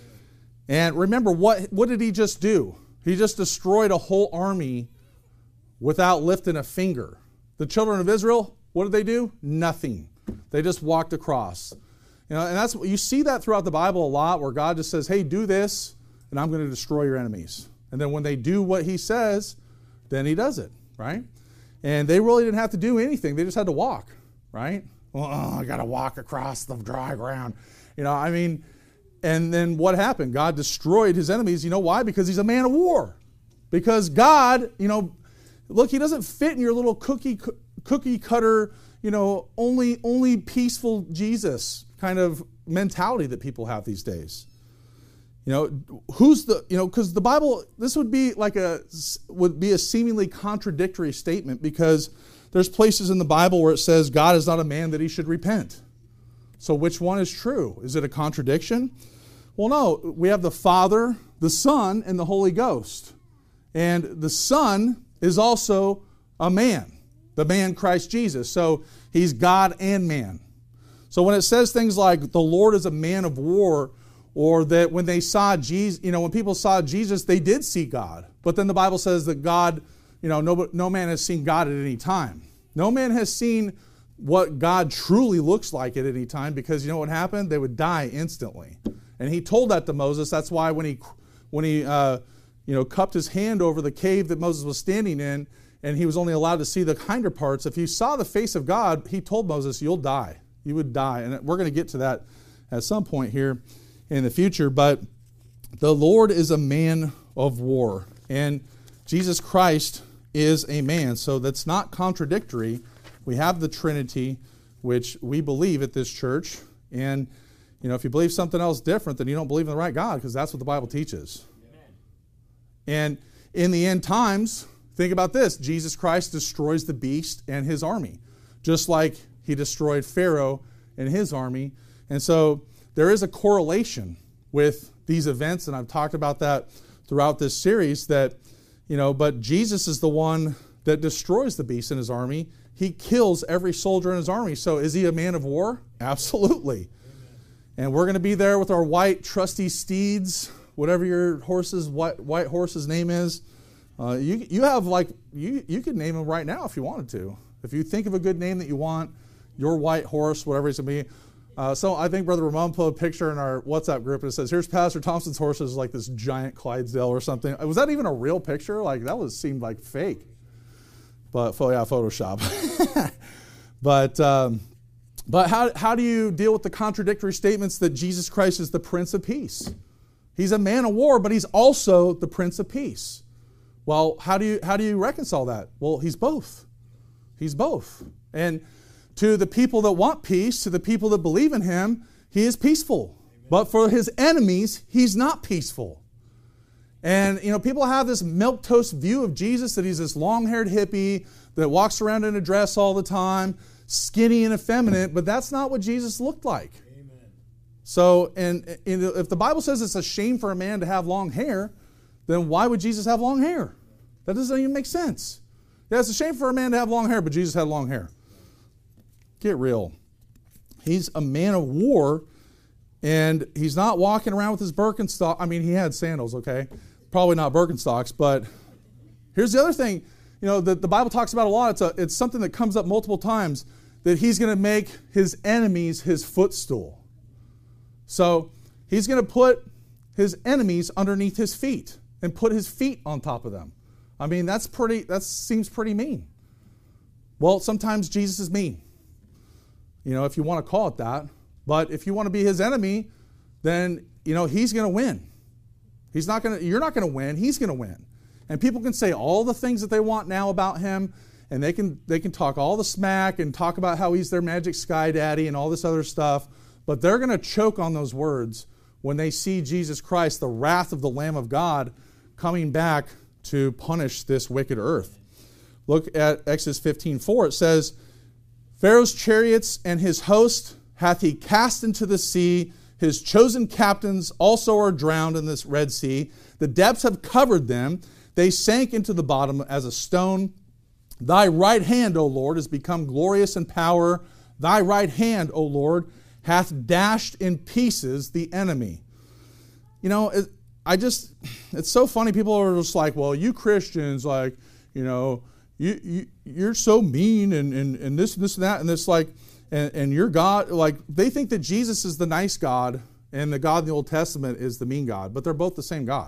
And remember, what, what did he just do? He just destroyed a whole army without lifting a finger. The children of Israel, what did they do? Nothing. They just walked across. You know, and that's you see that throughout the Bible a lot, where God just says, hey, do this, and I'm going to destroy your enemies. And then when they do what he says, then he does it, right? And they really didn't have to do anything. They just had to walk, right? Well, oh, I got to walk across the dry ground. You know, I mean, and then what happened? God destroyed his enemies. You know why? Because he's a man of war. Because God, you know, look, he doesn't fit in your little cookie cookie cutter, you know, only only peaceful Jesus kind of mentality that people have these days. You know, who's the, you know, because the Bible, this would be like a, would be a seemingly contradictory statement, because there's places in the Bible where it says God is not a man that he should repent. So which one is true? Is it a contradiction? Well, no. We have the Father, the Son, and the Holy Ghost. And the Son is also a man, the man Christ Jesus. So he's God and man. So when it says things like the Lord is a man of war, or that when they saw Jesus, you know, when people saw Jesus, they did see God. But then the Bible says that God, you know, no, no man has seen God at any time. No man has seen what God truly looks like at any time, because you know what happened? They would die instantly. And he told that to Moses. That's why when he, when he, uh, you know, cupped his hand over the cave that Moses was standing in, and he was only allowed to see the hinder parts, if you saw the face of God, he told Moses, you'll die. You would die. And we're going to get to that at some point here in the future. But the Lord is a man of war, and Jesus Christ is a man. So that's not contradictory. We have the Trinity, which we believe at this church. And, you know, if you believe something else different, then you don't believe in the right God, because that's what the Bible teaches. Amen. And in the end times, think about this. Jesus Christ destroys the beast and his army, just like he destroyed Pharaoh and his army. And so there is a correlation with these events, and I've talked about that throughout this series, that, you know, but Jesus is the one that destroys the beast in his army. He kills every soldier in his army. So is he a man of war? Absolutely. Amen. And we're going to be there with our white trusty steeds, whatever your horse's white, white horse's name is. Uh, you you have like, you, you could name him right now if you wanted to. If you think of a good name that you want, your white horse, whatever it's going to be. Uh, so I think Brother Ramon put a picture in our WhatsApp group, and it says, here's Pastor Thompson's horse, is like this giant Clydesdale or something. Was that even a real picture? Like, that was seemed like fake. But, oh yeah, Photoshop. but um, but how, how do you deal with the contradictory statements that Jesus Christ is the Prince of Peace? He's a man of war, but he's also the Prince of Peace. Well, how do you how do you reconcile that? Well, he's both. He's both. And to the people that want peace, to the people that believe in him, he is peaceful. Amen. But for his enemies, he's not peaceful. And, you know, people have this milquetoast view of Jesus, that he's this long-haired hippie that walks around in a dress all the time, skinny and effeminate, but that's not what Jesus looked like. Amen. So, and, and if the Bible says it's a shame for a man to have long hair, then why would Jesus have long hair? That doesn't even make sense. Yeah, it's a shame for a man to have long hair, but Jesus had long hair. Get real. He's a man of war, and he's not walking around with his Birkenstock. I mean, he had sandals, okay? Probably not Birkenstocks, but here's the other thing. You know, that the Bible talks about a lot. It's, a, it's something that comes up multiple times, that he's going to make his enemies his footstool. So he's going to put his enemies underneath his feet and put his feet on top of them. I mean, that's pretty, that seems pretty mean. Well, sometimes Jesus is mean. You know, if you want to call it that. But if you want to be his enemy, then, you know, he's going to win. He's not going to, you're not going to win. He's going to win. And people can say all the things that they want now about him, and they can they can talk all the smack and talk about how he's their magic sky daddy and all this other stuff, but they're going to choke on those words when they see Jesus Christ, the wrath of the Lamb of God, coming back to punish this wicked earth. Look at Exodus fifteen four. It says, Pharaoh's chariots and his host hath he cast into the sea. His chosen captains also are drowned in this Red Sea. The depths have covered them. They sank into the bottom as a stone. Thy right hand, O Lord, has become glorious in power. Thy right hand, O Lord, hath dashed in pieces the enemy. You know, it, I just, it's so funny. People are just like, well, you Christians, like, you know, You, you, you're so mean and, and, and this and this and that and this, like, and, and your God, like, they think that Jesus is the nice God and the God in the Old Testament is the mean God, but they're both the same God.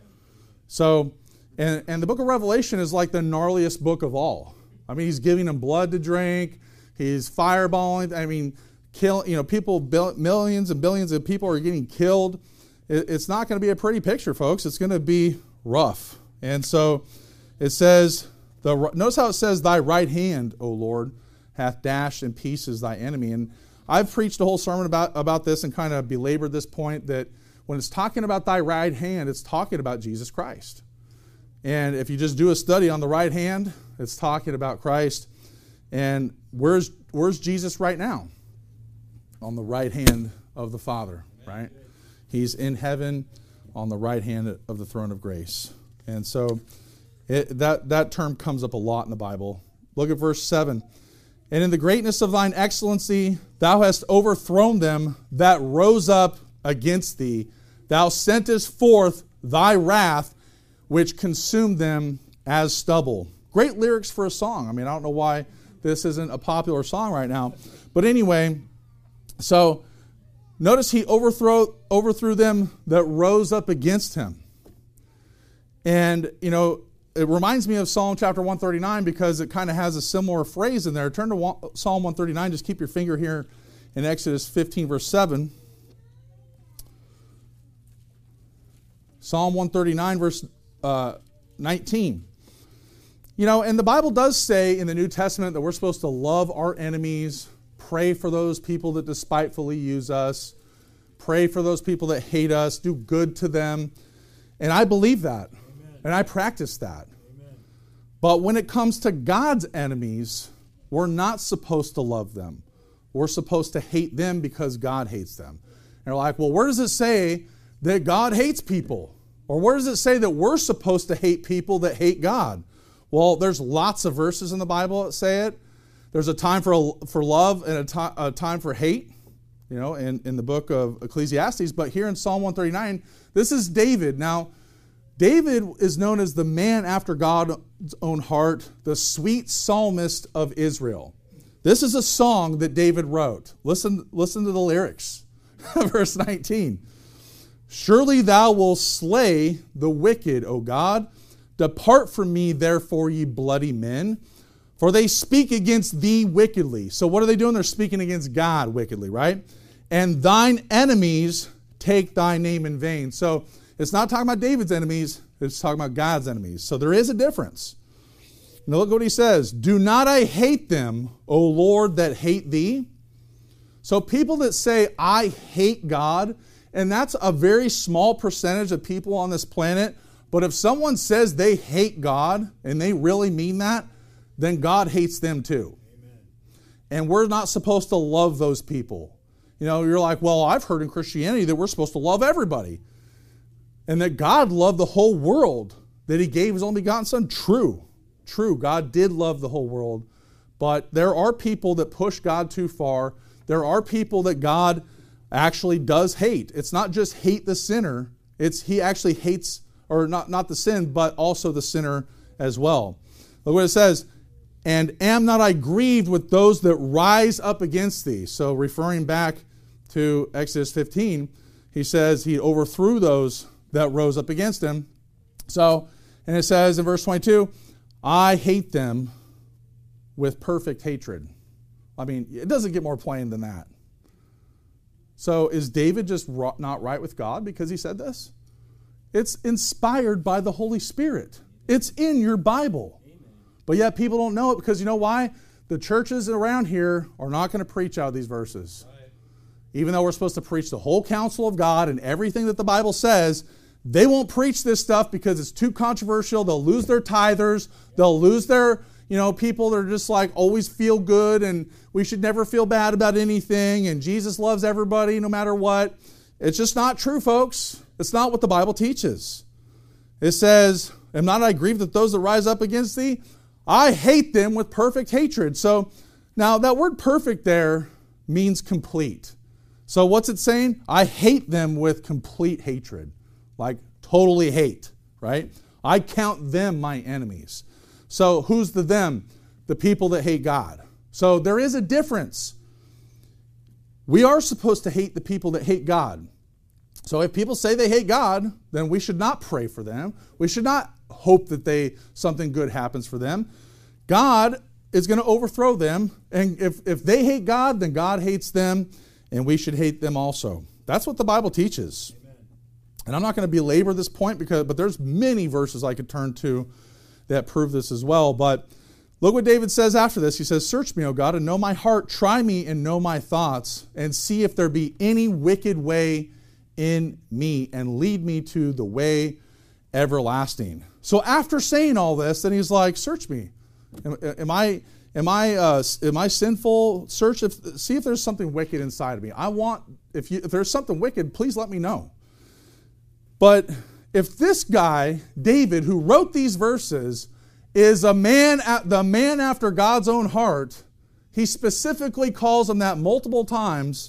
So, and, and the book of Revelation is like the gnarliest book of all. I mean, he's giving them blood to drink. He's fireballing. I mean, kill, you know, people, bill, millions and billions of people are getting killed. It, it's not going to be a pretty picture, folks. It's going to be rough. And so it says, the notice how it says, thy right hand, O Lord, hath dashed in pieces thy enemy. And I've preached a whole sermon about, about this and kind of belabored this point that when it's talking about thy right hand, it's talking about Jesus Christ. And if you just do a study on the right hand, it's talking about Christ. And where's where's Jesus right now? On the right hand of the Father, right? He's in heaven on the right hand of the throne of grace. And so it, that, that term comes up a lot in the Bible. Look at verse seven. And in the greatness of thine excellency, thou hast overthrown them that rose up against thee. Thou sentest forth thy wrath, which consumed them as stubble. Great lyrics for a song. I mean, I don't know why this isn't a popular song right now. But anyway, so notice he overthrow, overthrew them that rose up against him. And, you know, it reminds me of Psalm chapter one thirty-nine because it kind of has a similar phrase in there. Turn to Psalm one thirty-nine. Just keep your finger here in Exodus fifteen, verse seven. Psalm one thirty-nine, verse uh, nineteen. You know, and the Bible does say in the New Testament that we're supposed to love our enemies, pray for those people that despitefully use us, pray for those people that hate us, do good to them. And I believe that. Amen. And I practice that. Amen. But when it comes to God's enemies, we're not supposed to love them. We're supposed to hate them because God hates them. And you're like, well, where does it say that God hates people? Or where does it say that we're supposed to hate people that hate God? Well, there's lots of verses in the Bible that say it. There's a time for for love and a, to, a time for hate, you know, in, in the book of Ecclesiastes. But here in Psalm one thirty-nine, this is David. Now, David is known as the man after God's own heart, the sweet psalmist of Israel. This is a song that David wrote. Listen, listen to the lyrics. Verse nineteen. Surely thou wilt slay the wicked, O God. Depart from me, therefore, ye bloody men, for they speak against thee wickedly. So what are they doing? They're speaking against God wickedly, right? And thine enemies take thy name in vain. So it's not talking about David's enemies, it's talking about God's enemies. So there is a difference. Now look what he says. Do not I hate them, O Lord, that hate thee? So people that say, I hate God, and that's a very small percentage of people on this planet. But if someone says they hate God, and they really mean that, then God hates them too. Amen. And we're not supposed to love those people. You know, you're like, well, I've heard in Christianity that we're supposed to love everybody. And that God loved the whole world, that He gave His only begotten Son. True. True. God did love the whole world. But there are people that push God too far. There are people that God actually does hate. It's not just hate the sinner. It's He actually hates, or not, not the sin, but also the sinner as well. Look what it says. And am not I grieved with those that rise up against thee? So referring back to Exodus fifteen, he says he overthrew those that rose up against him. So, and it says in verse twenty-two, I hate them with perfect hatred. I mean, it doesn't get more plain than that. So is David just not right with God because he said this? It's inspired by the Holy Spirit. It's in your Bible. But yet people don't know it because you know why? The churches around here are not going to preach out of these verses. Right. Even though we're supposed to preach the whole counsel of God and everything that the Bible says, they won't preach this stuff because it's too controversial. They'll lose their tithers. They'll lose their, you know, people that are just like always feel good and we should never feel bad about anything and Jesus loves everybody no matter what. It's just not true, folks. It's not what the Bible teaches. It says, am not I grieved at those that rise up against thee? I hate them with perfect hatred. So now that word perfect there means complete. So what's it saying? I hate them with complete hatred. Like totally hate, right? I count them my enemies. So who's the them? The people that hate God. So there is a difference. We are supposed to hate the people that hate God. So if people say they hate God, then we should not pray for them. We should not hope that they something good happens for them. God is going to overthrow them. And if, if they hate God, then God hates them, and we should hate them also. That's what the Bible teaches. Amen. And I'm not going to belabor this point, because, but there's many verses I could turn to that prove this as well. But look what David says after this. He says, search me, O God, and know my heart. Try me and know my thoughts, and see if there be any wicked way in me, and lead me to the way everlasting. So after saying all this, then he's like, search me. Am, am I am I uh, am I sinful? Search if see if there's something wicked inside of me. I want if you if there's something wicked, please let me know. But if this guy, David, who wrote these verses, is a man at the man after God's own heart, he specifically calls him that multiple times.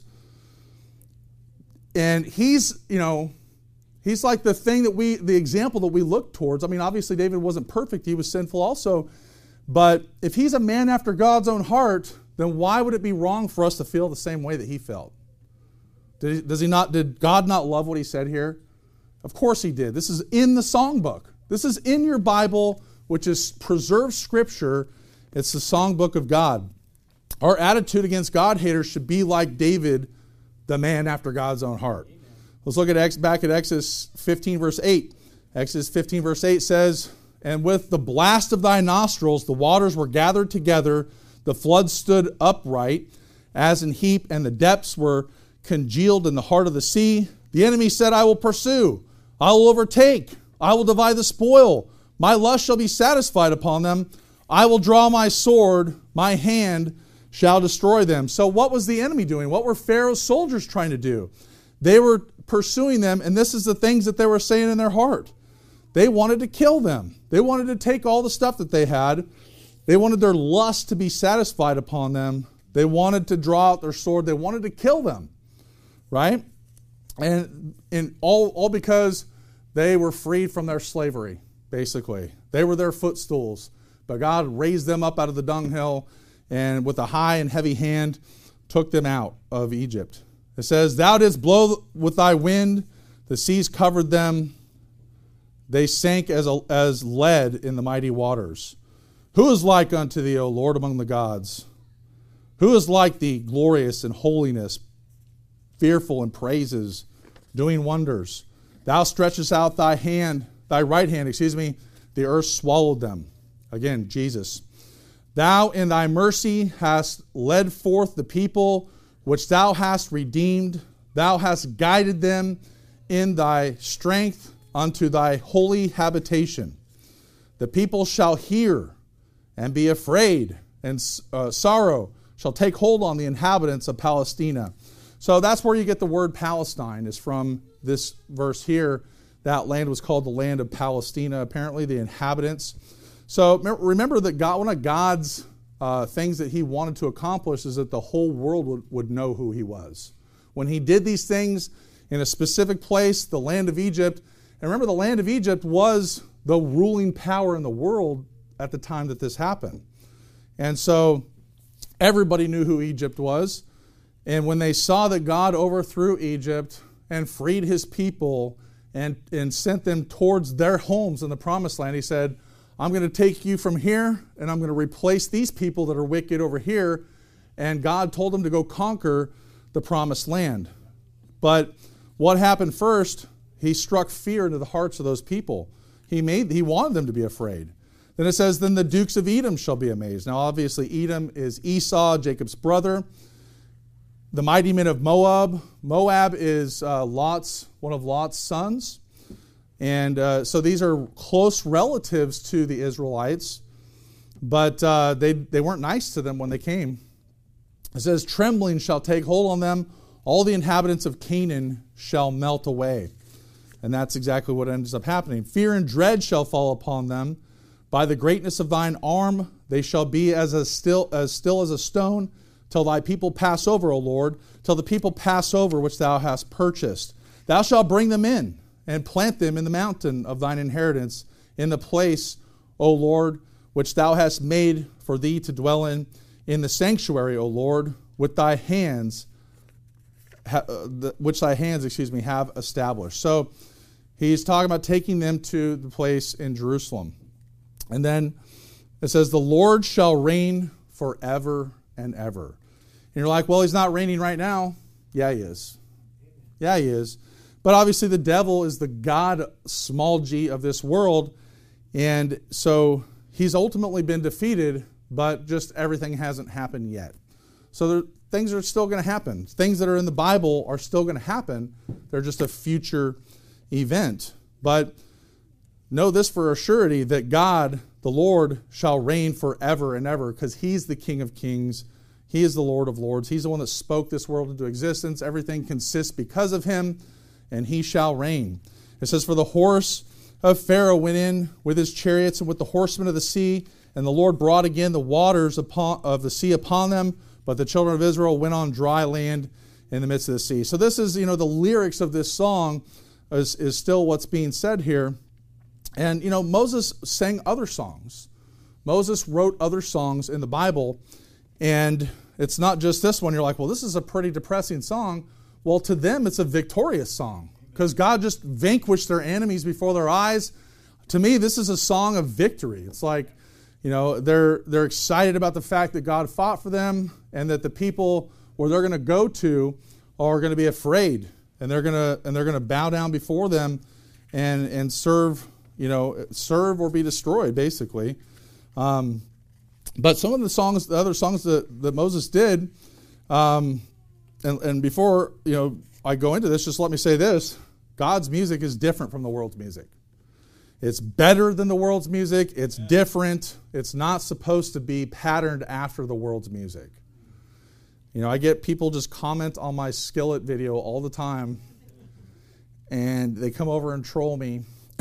And he's, you know, he's like the thing that we, the example that we look towards. I mean, obviously David wasn't perfect. He was sinful also. But if he's a man after God's own heart, then why would it be wrong for us to feel the same way that he felt? Did he, does he not, did God not love what he said here? Of course he did. This is in the songbook. This is in your Bible, which is preserved scripture. It's the songbook of God. Our attitude against God haters should be like David, the man after God's own heart. Amen. Let's look at Ex, back at Exodus fifteen, verse eight. Exodus fifteen, verse eight says, and with the blast of thy nostrils, the waters were gathered together, the flood stood upright as an heap, and the depths were congealed in the heart of the sea. The enemy said, I will pursue, I will overtake, I will divide the spoil. My lust shall be satisfied upon them. I will draw my sword, my hand shall destroy them. So what was the enemy doing? What were Pharaoh's soldiers trying to do? They were pursuing them, and this is the things that they were saying in their heart. They wanted to kill them. They wanted to take all the stuff that they had. They wanted their lust to be satisfied upon them. They wanted to draw out their sword. They wanted to kill them, right? And, and all, all because they were freed from their slavery, basically. They were their footstools. But God raised them up out of the dunghill, and with a high and heavy hand took them out of Egypt. It says, thou didst blow with thy wind, the seas covered them, they sank as, a, as lead in the mighty waters. Who is like unto thee, O Lord, among the gods? Who is like thee, glorious in holiness, fearful in praises, doing wonders? Thou stretchest out thy hand, thy right hand, excuse me, the earth swallowed them. Again, Jesus. Thou in thy mercy hast led forth the people which thou hast redeemed. Thou hast guided them in thy strength unto thy holy habitation. The people shall hear and be afraid, and uh, sorrow shall take hold on the inhabitants of Palestina. So that's where you get the word Palestine, is from this verse here. That land was called the land of Palestina, apparently, the inhabitants. So remember that God, one of God's uh, things that he wanted to accomplish is that the whole world would, would know who he was. When he did these things in a specific place, the land of Egypt, and remember the land of Egypt was the ruling power in the world at the time that this happened. And so everybody knew who Egypt was. And when they saw that God overthrew Egypt and freed his people and, and sent them towards their homes in the promised land, he said, I'm going to take you from here and I'm going to replace these people that are wicked over here. And God told them to go conquer the promised land. But what happened first? He struck fear into the hearts of those people. He made, he wanted them to be afraid. Then it says, then the dukes of Edom shall be amazed. Now obviously Edom is Esau, Jacob's brother. The mighty men of Moab. Moab is uh, Lot's, one of Lot's sons. And uh, so these are close relatives to the Israelites. But uh, they, they weren't nice to them when they came. It says, trembling shall take hold on them. All the inhabitants of Canaan shall melt away. And that's exactly what ends up happening. Fear and dread shall fall upon them. By the greatness of thine arm, they shall be as, a still, as still as a stone, till thy people pass over, O Lord, till the people pass over which thou hast purchased. Thou shalt bring them in, and plant them in the mountain of thine inheritance, in the place, O Lord, which thou hast made for thee to dwell in, in the sanctuary, O Lord, with thy hands, ha, uh, the, which thy hands, excuse me, have established. So he's talking about taking them to the place in Jerusalem. And then It says, the Lord shall reign forever and ever. And you're like, well, he's not reigning right now. Yeah, he is. Yeah, he is. But obviously the devil is the God, small g, of this world. And so he's ultimately been defeated, but just everything hasn't happened yet. So there, things are still going to happen. Things that are in the Bible are still going to happen. They're just a future event. But know this for a surety, that God, the Lord, shall reign forever and ever, because he's the King of kings. He is the Lord of lords. He's the one that spoke this world into existence. Everything consists because of him, and he shall reign. It says, for the horse of Pharaoh went in with his chariots and with the horsemen of the sea, and the Lord brought again the waters upon, of the sea upon them, but the children of Israel went on dry land in the midst of the sea. So this is, you know, the lyrics of this song is, is still what's being said here. And, you know, Moses sang other songs. Moses wrote other songs in the Bible, and it's not just this one. You're like, well, this is a pretty depressing song. Well, to them, it's a victorious song because God just vanquished their enemies before their eyes. To me, this is a song of victory. It's like, you know, they're they're excited about the fact that God fought for them and that the people where they're going to go to are going to be afraid, and they're going to and they're going to bow down before them and and serve, you know, serve or be destroyed, basically. Um, but some of the songs, the other songs that, that Moses did, um, and, and before, you know, I go into this, just let me say this. God's music is different from the world's music. It's better than the world's music. It's different. It's not supposed to be patterned after the world's music. You know, I get people just comment on my Skillet video all the time, and they come over and troll me.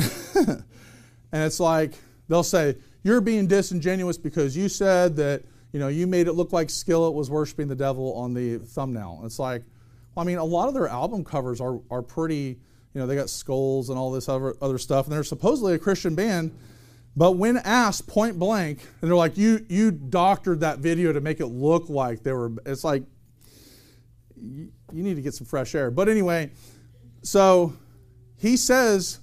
And it's like, they'll say, you're being disingenuous because you said that, you know, you made it look like Skillet was worshiping the devil on the thumbnail. And it's like, well, I mean, a lot of their album covers are, are pretty, you know, they got skulls and all this other, other stuff, and they're supposedly a Christian band. But when asked point blank, and they're like, you you doctored that video to make it look like they were, it's like, you, you need to get some fresh air. But anyway, so he says,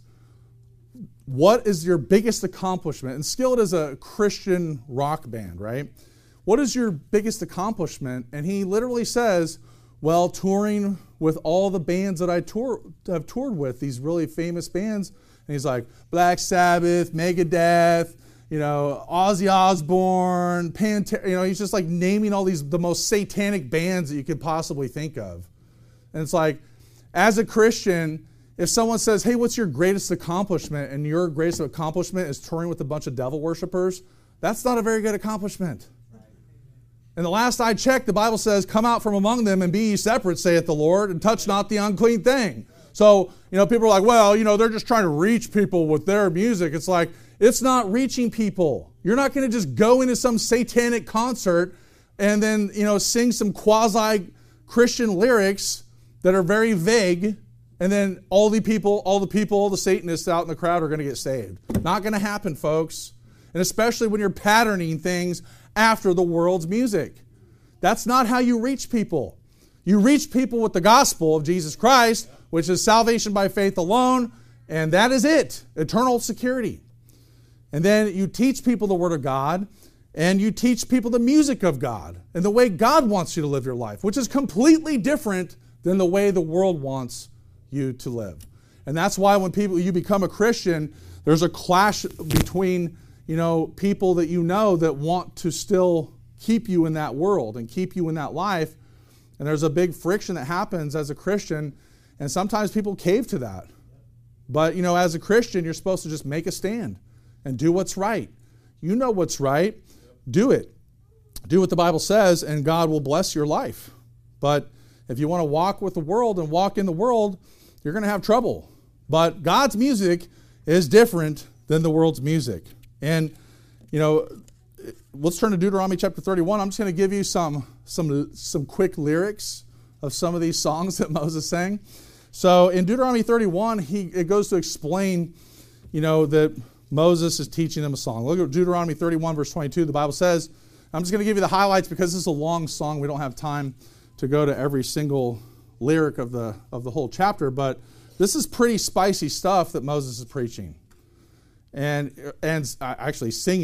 what is your biggest accomplishment? And Skillet is a Christian rock band, right? What is your biggest accomplishment? And he literally says, well, touring with all the bands that I tour, have toured with, these really famous bands. And he's like, Black Sabbath, Megadeth, you know, Ozzy Osbourne, Pantera. You know, he's just like naming all these, the most satanic bands that you could possibly think of. And it's like, as a Christian, if someone says, hey, what's your greatest accomplishment? And your greatest accomplishment is touring with a bunch of devil worshipers, that's not a very good accomplishment. And the last I checked, the Bible says, come out from among them and be ye separate, saith the Lord, and touch not the unclean thing. So, you know, people are like, well, you know, they're just trying to reach people with their music. It's like, it's not reaching people. You're not going to just go into some satanic concert and then, you know, sing some quasi-Christian lyrics that are very vague, and then all the people, all the people, all the Satanists out in the crowd are going to get saved. Not going to happen, folks. And especially when you're patterning things after the world's music. That's not how you reach people. You reach people with the gospel of Jesus Christ, which is salvation by faith alone, and that is it, eternal security. And then you teach people the Word of God, and you teach people the music of God and the way God wants you to live your life, which is completely different than the way the world wants you to live. And that's why when people you become a Christian, there's a clash between, you know, people that you know that want to still keep you in that world and keep you in that life. And there's a big friction that happens as a Christian, and sometimes people cave to that. But, you know, as a Christian, you're supposed to just make a stand and do what's right. You know what's right. Do it. Do what the Bible says, and God will bless your life. But if you want to walk with the world and walk in the world, you're going to have trouble. But God's music is different than the world's music. And, you know, let's turn to Deuteronomy chapter thirty-one. I'm just going to give you some, some, some quick lyrics of some of these songs that Moses sang. So in Deuteronomy thirty-one, he it goes to explain, you know, that Moses is teaching them a song. Look at Deuteronomy thirty-one, verse twenty-two. The Bible says, I'm just going to give you the highlights because this is a long song. We don't have time to go to every single lyric of the of the whole chapter, but this is pretty spicy stuff that Moses is preaching and and actually singing.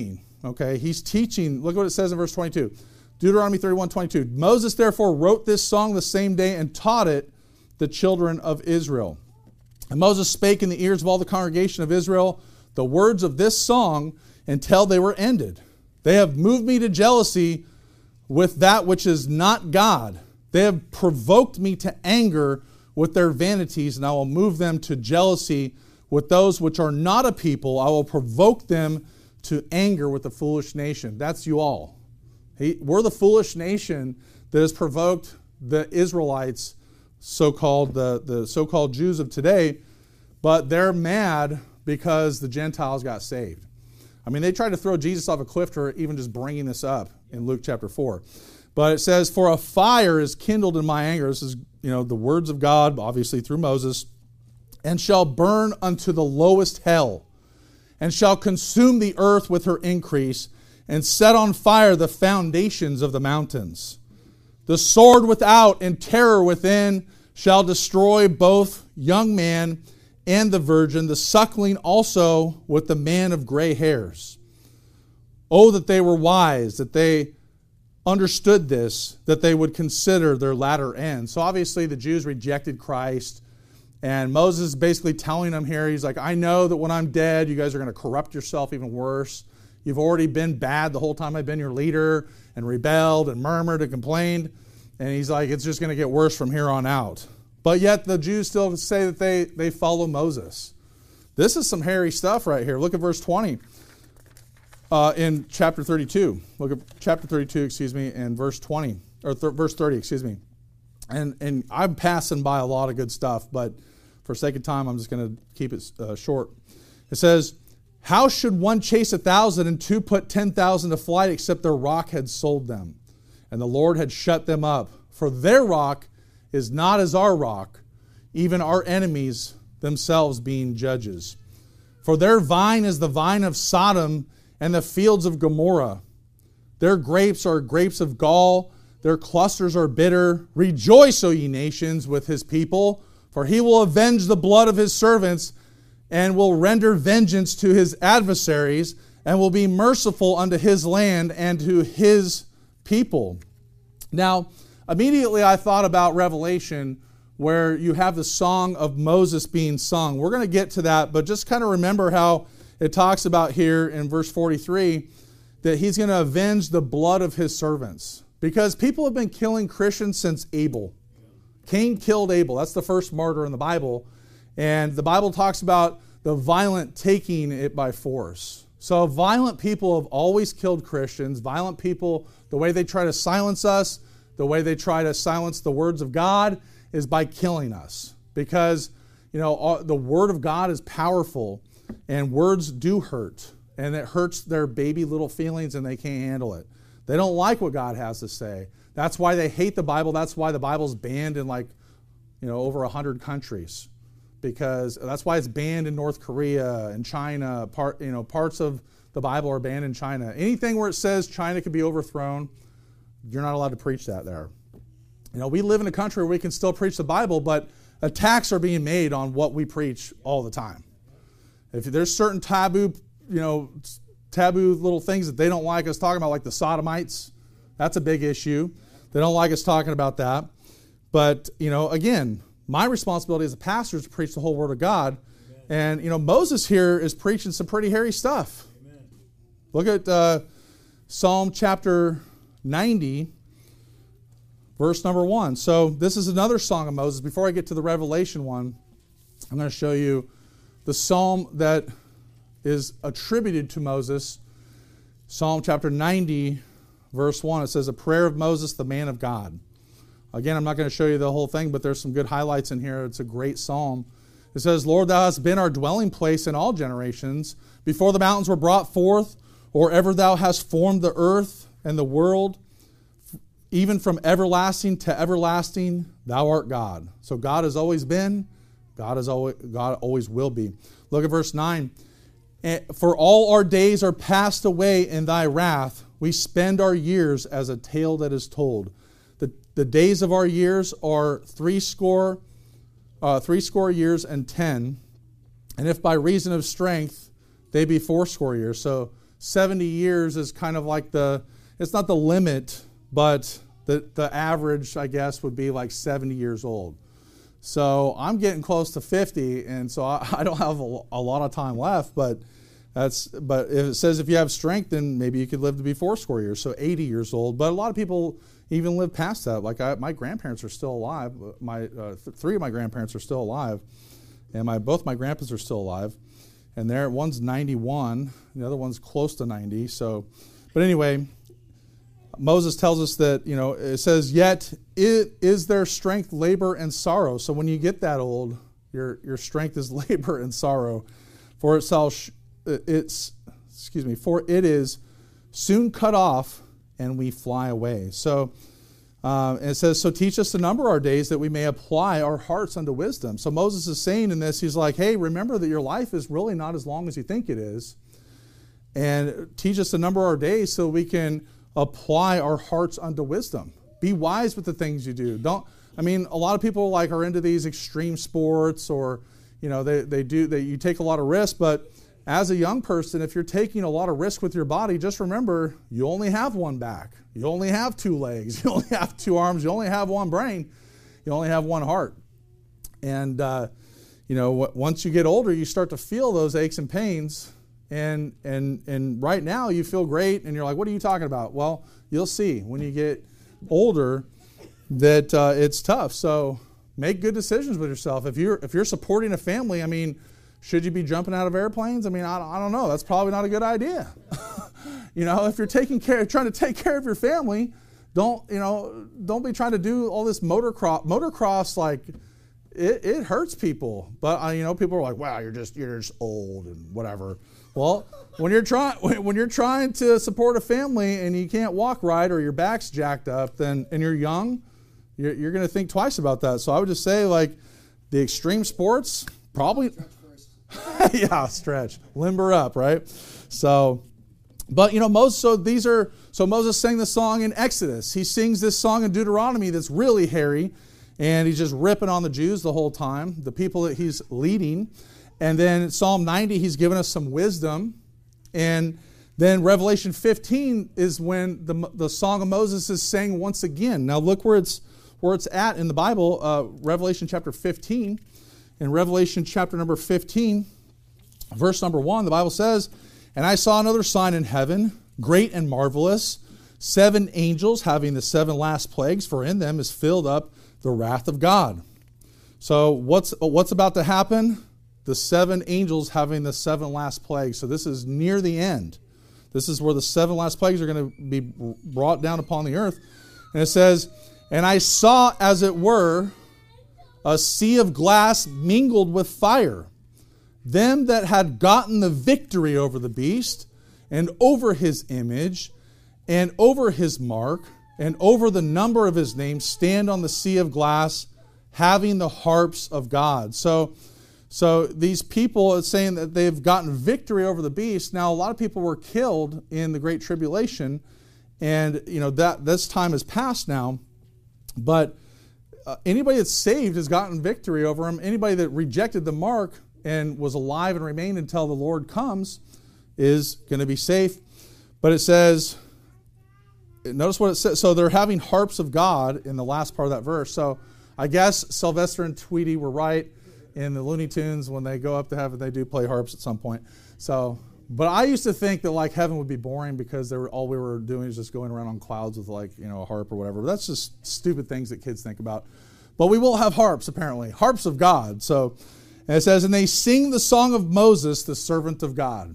Okay, he's teaching. Look what it says in verse twenty-two. Deuteronomy thirty-one twenty-two. Moses therefore wrote this song the same day and taught it the children of Israel. And Moses spake in the ears of all the congregation of Israel the words of this song until they were ended. They have moved me to jealousy with that which is not God. They have provoked me to anger with their vanities, and I will move them to jealousy with those which are not a people. I will provoke them to anger with the foolish nation. That's you all. He, we're the foolish nation that has provoked the Israelites, so-called the, the so-called Jews of today, but they're mad because the Gentiles got saved. I mean, they tried to throw Jesus off a cliff for even just bringing this up in Luke chapter four. But it says, for a fire is kindled in my anger. This is, you know, the words of God, obviously through Moses, and shall burn unto the lowest hell, and shall consume the earth with her increase, and set on fire the foundations of the mountains. The sword without and terror within shall destroy both young man and the virgin, the suckling also with the man of gray hairs. Oh, that they were wise, that they understood this, that they would consider their latter end. So obviously the Jews rejected Christ, and Moses is basically telling them here, he's like, I know that when I'm dead, you guys are going to corrupt yourself even worse. You've already been bad the whole time I've been your leader, and rebelled and murmured and complained. And he's like, it's just going to get worse from here on out. But yet the Jews still say that they, they follow Moses. This is some hairy stuff right here. Look at verse twenty uh, in chapter thirty-two. Look at chapter thirty-two, excuse me, and verse twenty, or th- verse thirty, excuse me. And, and I'm passing by a lot of good stuff, but for sake of time, I'm just going to keep it uh, short. It says, how should one chase a thousand and two put ten thousand to flight, except their rock had sold them, and the Lord had shut them up? For their rock is not as our rock, even our enemies themselves being judges. For their vine is the vine of Sodom and the fields of Gomorrah. Their grapes are grapes of gall, their clusters are bitter. Rejoice, O ye nations, with his people, for he will avenge the blood of his servants, and will render vengeance to his adversaries, and will be merciful unto his land and to his people. Now, immediately I thought about Revelation, where you have the song of Moses being sung. We're going to get to that, but just kind of remember how it talks about here in verse forty-three that he's going to avenge the blood of his servants. Because people have been killing Christians since Abel. Cain killed Abel. That's the first martyr in the Bible. And the Bible talks about the violent taking it by force. So violent people have always killed Christians. Violent people, the way they try to silence us, the way they try to silence the words of God is by killing us. Because, you know, the word of God is powerful, and words do hurt. And it hurts their baby little feelings, and they can't handle it. They don't like what God has to say. That's why they hate the Bible. That's why the Bible's banned in like, you know, over a hundred countries. Because that's why it's banned in North Korea and China. Part, you know, parts of the Bible are banned in China. Anything where it says China could be overthrown, you're not allowed to preach that there. You know, we live in a country where we can still preach the Bible, but attacks are being made on what we preach all the time. If there's certain taboo, you know, taboo little things that they don't like us talking about, like the Sodomites, that's a big issue. They don't like us talking about that. But, you know, again, my responsibility as a pastor is to preach the whole Word of God. Amen. And, you know, Moses here is preaching some pretty hairy stuff. Amen. Look at uh, Psalm chapter ninety, verse number one. So this is another song of Moses. Before I get to the Revelation one, I'm going to show you the psalm that is attributed to Moses. Psalm chapter ninety, verse one. It says, a prayer of Moses, the man of God. Again, I'm not going to show you the whole thing, but there's some good highlights in here. It's a great psalm. It says, Lord, thou hast been our dwelling place in all generations, before the mountains were brought forth, or ever thou hast formed the earth and the world, even from everlasting to everlasting, thou art God. So God has always been, God is always, God always will be. Look at verse nine. For all our days are passed away in thy wrath. We spend our years as a tale that is told. The, the days of our years are three score, uh, three score years and ten. And if by reason of strength they be fourscore years. So seventy years is kind of like the, it's not the limit, but the, the average, I guess, would be like seventy years old. So I'm getting close to fifty, and so I, I don't have a, a lot of time left, but that's, but if it says if you have strength, then maybe you could live to be fourscore years, so eighty years old. But a lot of people even live past that. Like I, my grandparents are still alive. My uh, th- three of my grandparents are still alive, and my both my grandpas are still alive. And there, one's ninety-one, the other one's close to ninety. So, but anyway, Moses tells us that, you know, it says, "Yet it is their strength, labor, and sorrow." So when you get that old, your your strength is labor and sorrow. For itself, it's excuse me, for it is soon cut off, and we fly away. So uh, and it says, "So teach us to number our days, that we may apply our hearts unto wisdom." So Moses is saying in this, he's like, "Hey, remember that your life is really not as long as you think it is, and teach us to number our days so we can apply our hearts unto wisdom." Be wise with the things you do. Don't, I mean, a lot of people like are into these extreme sports, or, you know, they, they do, they, you take a lot of risk, but as a young person, if you're taking a lot of risk with your body, just remember, you only have one back. You only have two legs. You only have two arms. You only have one brain. You only have one heart. And, uh, you know, w- once you get older, you start to feel those aches and pains. And and and right now you feel great, and you're like, what are you talking about? Well, you'll see when you get older that uh, it's tough. So make good decisions with yourself. If you're if you're supporting a family, I mean, should you be jumping out of airplanes? I mean, I, I don't know. That's probably not a good idea. You know, if you're taking care, trying to take care of your family, don't you know? Don't be trying to do all this motocross. Motocross, like. It, it hurts people, but uh, you know, people are like, "Wow, you're just you're just old and whatever." Well, when you're trying when you're trying to support a family and you can't walk right, or your back's jacked up, then and you're young, you're, you're going to think twice about that. So I would just say, like, the extreme sports, probably, yeah, stretch, limber up, right? So, but you know, Moses. So these are so Moses sang this song in Exodus. He sings this song in Deuteronomy that's really hairy. And he's just ripping on the Jews the whole time, the people that he's leading. And then in Psalm ninety, he's given us some wisdom. And then Revelation fifteen is when the, the Song of Moses is sang once again. Now look where it's where it's at in the Bible, uh, Revelation chapter fifteen. In Revelation chapter number fifteen, verse number one, the Bible says, "And I saw another sign in heaven, great and marvelous, seven angels having the seven last plagues, for in them is filled up the wrath of God." So what's what's about to happen? The seven angels having the seven last plagues. So this is near the end. This is where the seven last plagues are going to be brought down upon the earth. And it says, "And I saw, as it were, a sea of glass mingled with fire. Them that had gotten the victory over the beast, and over his image, and over his mark, and over the number of his name, stand on the sea of glass, having the harps of God." So, so these people are saying that they've gotten victory over the beast. Now, a lot of people were killed in the Great Tribulation, and you know that this time has passed now. But uh, anybody that's saved has gotten victory over them. Anybody that rejected the mark and was alive and remained until the Lord comes is going to be safe. But it says, notice what it says. So they're having harps of God in the last part of that verse. So I guess Sylvester and Tweety were right in the Looney Tunes. When they go up to heaven, they do play harps at some point. So, but I used to think that like heaven would be boring because they were, all we were doing is just going around on clouds with like, you know, a harp or whatever. But that's just stupid things that kids think about. But we will have harps, apparently. Harps of God. So, and it says, "And they sing the song of Moses, the servant of God."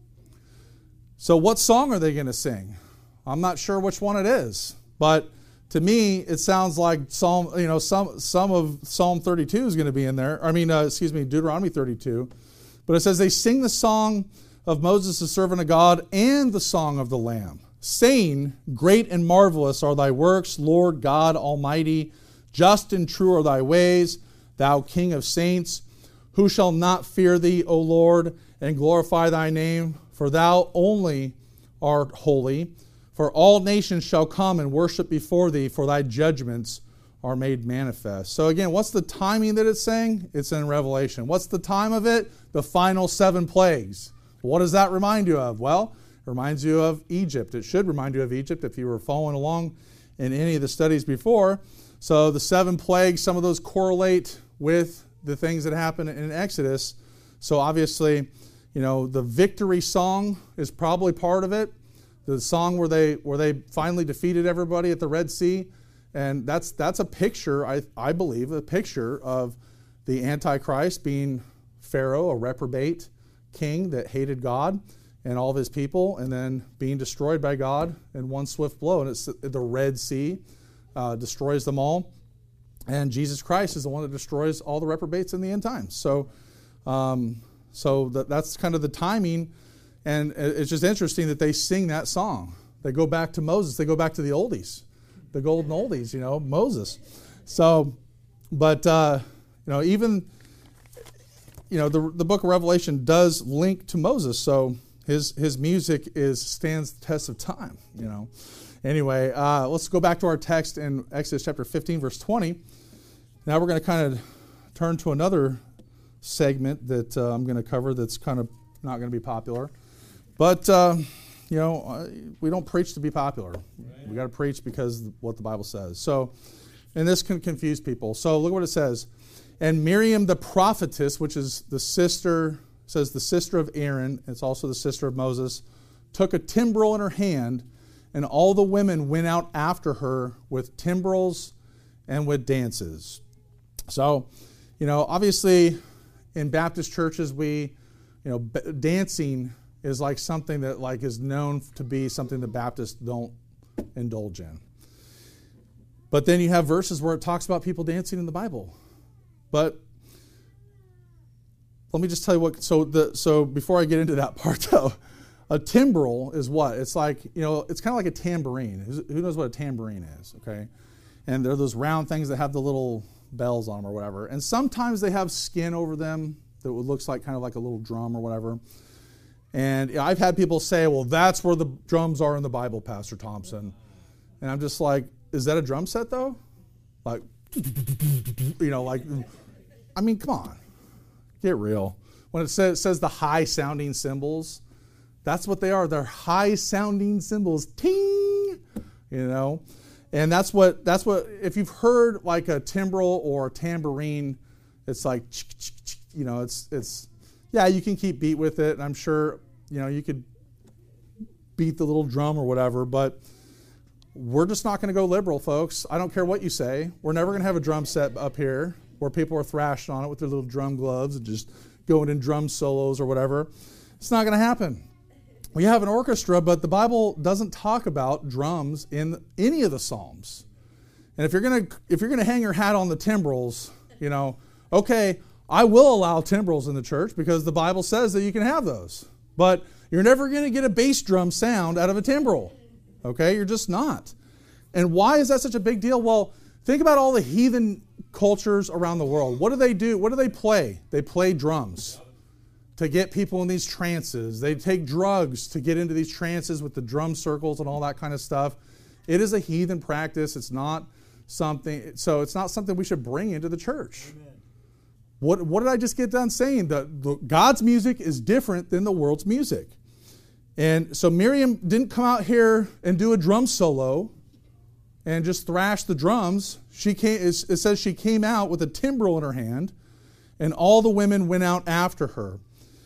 So what song are they going to sing? I'm not sure which one it is, but to me, it sounds like Psalm. You know, some some of Psalm thirty-two is going to be in there. I mean, uh, excuse me, Deuteronomy thirty-two. But it says they sing the song of Moses, the servant of God, and the song of the Lamb, saying, "Great and marvelous are thy works, Lord God Almighty. Just and true are thy ways, thou King of saints. Who shall not fear thee, O Lord, and glorify thy name? For thou only art holy. For all nations shall come and worship before thee, for thy judgments are made manifest." So again, what's the timing that it's saying? It's in Revelation. What's the time of it? The final seven plagues. What does that remind you of? Well, reminds you of Egypt. It should remind you of Egypt if you were following along in any of the studies before. So the seven plagues, some of those correlate with the things that happen in Exodus. So obviously, you know, the victory song is probably part of it. The song where they where they finally defeated everybody at the Red Sea. And that's that's a picture, I, I believe, a picture of the Antichrist being Pharaoh, a reprobate king that hated God and all of his people, and then being destroyed by God in one swift blow. And it's the Red Sea uh, destroys them all. And Jesus Christ is the one that destroys all the reprobates in the end times. So, um, so that, that's kind of the timing. And it's just interesting that they sing that song. They go back to Moses. They go back to the oldies, the golden oldies, you know, Moses. So, but, uh, you know, even, you know, the, the book of Revelation does link to Moses. So his his music is stands the test of time, you know. Anyway, uh, let's go back to our text in Exodus chapter fifteen, verse twenty. Now we're going to kind of turn to another segment that uh, I'm going to cover that's kind of not going to be popular. But, uh, you know, we don't preach to be popular. Right. We got to preach because of what the Bible says. So, and this can confuse people. So look what it says. And Miriam the prophetess, which is the sister, says the sister of Aaron, it's also the sister of Moses, took a timbrel in her hand, and all the women went out after her with timbrels and with dances. So, you know, obviously in Baptist churches, we, you know, b- dancing is like something that like is known to be something that Baptists don't indulge in. But then you have verses where it talks about people dancing in the Bible. But let me just tell you what, so the so before I get into that part though, a timbrel is what? It's like, you know, it's kind of like a tambourine. Who knows what a tambourine is, okay? And they're those round things that have the little bells on them or whatever. And sometimes they have skin over them that looks like kind of like a little drum or whatever. And you know, I've had people say, well, that's where the drums are in the Bible, Pastor Thompson. And I'm just like, is that a drum set though? Like, you know, like, I mean, come on. Get real. When it says, it says the high-sounding cymbals, that's what they are. They're high-sounding cymbals. Ting! You know? And that's what, that's what, if you've heard like a timbrel or a tambourine, it's like, you know, it's, it's, yeah, you can keep beat with it. And I'm sure, you know, you could beat the little drum or whatever, but we're just not going to go liberal, folks. I don't care what you say. We're never going to have a drum set up here where people are thrashing on it with their little drum gloves and just going in drum solos or whatever. It's not going to happen. We have an orchestra, but the Bible doesn't talk about drums in any of the Psalms. And if you're going to if you're going to hang your hat on the timbrels, you know, okay, I will allow timbrels in the church because the Bible says that you can have those. But you're never going to get a bass drum sound out of a timbrel. Okay? You're just not. And why is that such a big deal? Well, think about all the heathen cultures around the world. What do they do? What do they play? They play drums to get people in these trances. They take drugs to get into these trances with the drum circles and all that kind of stuff. It is a heathen practice. It's not something, so it's not something we should bring into the church. Amen. What, what did I just get done saying? The, the, God's music is different than the world's music. And so Miriam didn't come out here and do a drum solo and just thrash the drums. She came, it says she came out with a timbrel in her hand, and all the women went out after her.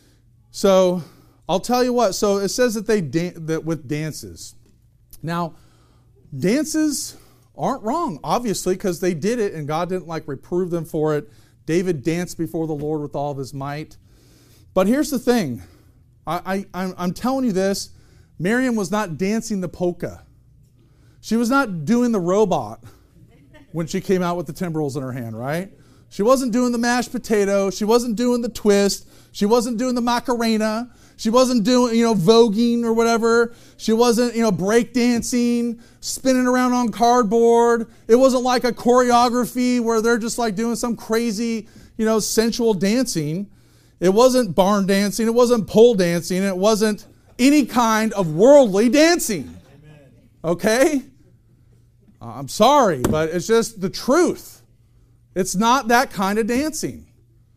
So I'll tell you what. So it says that they dan- that with dances. Now, dances aren't wrong, obviously, because they did it and God didn't like reprove them for it. David danced before the Lord with all of his might. But here's the thing. I, I, I'm, I'm telling you this. Miriam was not dancing the polka. She was not doing the robot when she came out with the timbrels in her hand, right? She wasn't doing the mashed potato. She wasn't doing the twist. She wasn't doing the Macarena. She wasn't doing, you know, voguing or whatever. She wasn't, you know, break dancing, spinning around on cardboard. It wasn't like a choreography where they're just like doing some crazy, you know, sensual dancing. It wasn't barn dancing. It wasn't pole dancing. It wasn't any kind of worldly dancing. Okay? I'm sorry, but it's just the truth. It's not that kind of dancing.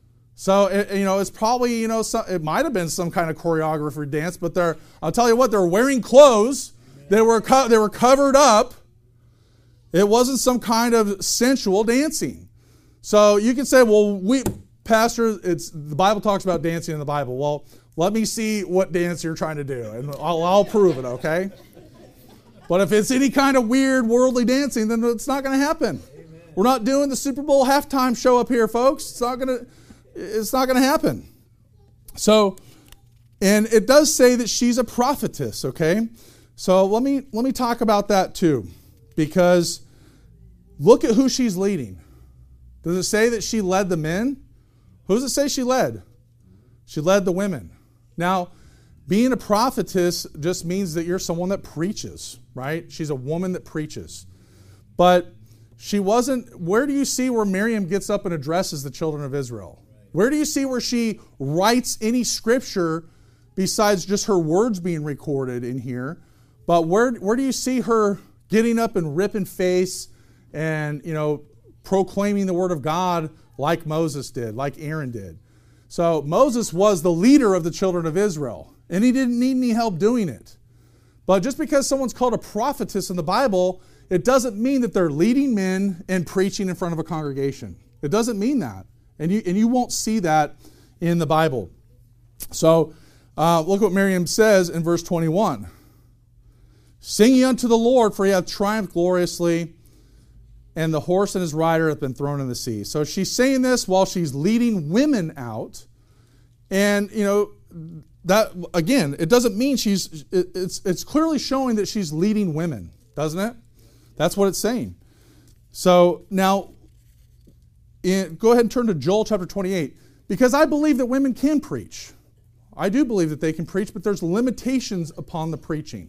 So, it, you know, it's probably, you know, some, it might have been some kind of choreographer dance, but they're, I'll tell you what, they're wearing clothes. They were, co- they were covered up. It wasn't some kind of sensual dancing. So you can say, well, we, Pastor, it's, the Bible talks about dancing in the Bible. Well, let me see what dance you're trying to do, and I'll, I'll prove it, okay? But if it's any kind of weird worldly dancing, then it's not going to happen. Amen. We're not doing the Super Bowl halftime show up here, folks. It's not going to, it's not going to happen. So, and it does say that she's a prophetess, okay? So let me let me talk about that too, because look at who she's leading. Does it say that she led the men? Who does it say she led? She led the women. Now, being a prophetess just means that you're someone that preaches, right? She's a woman that preaches. But she wasn't, where do you see where Miriam gets up and addresses the children of Israel? Where do you see where she writes any scripture besides just her words being recorded in here? But where, where do you see her getting up and ripping face and, you know, proclaiming the word of God like Moses did, like Aaron did? So Moses was the leader of the children of Israel, and he didn't need any help doing it. But just because someone's called a prophetess in the Bible, it doesn't mean that they're leading men and preaching in front of a congregation. It doesn't mean that. And you, and you won't see that in the Bible. So uh, look what Miriam says in verse twenty-one. Sing ye unto the Lord, for he hath triumphed gloriously, and the horse and his rider hath been thrown in the sea. So she's saying this while she's leading women out. And, you know, that, again, it doesn't mean she's, it, it's, it's clearly showing that she's leading women, doesn't it? That's what it's saying. So now, in, go ahead and turn to Joel chapter twenty-eight. Because I believe that women can preach. I do believe that they can preach, but there's limitations upon the preaching.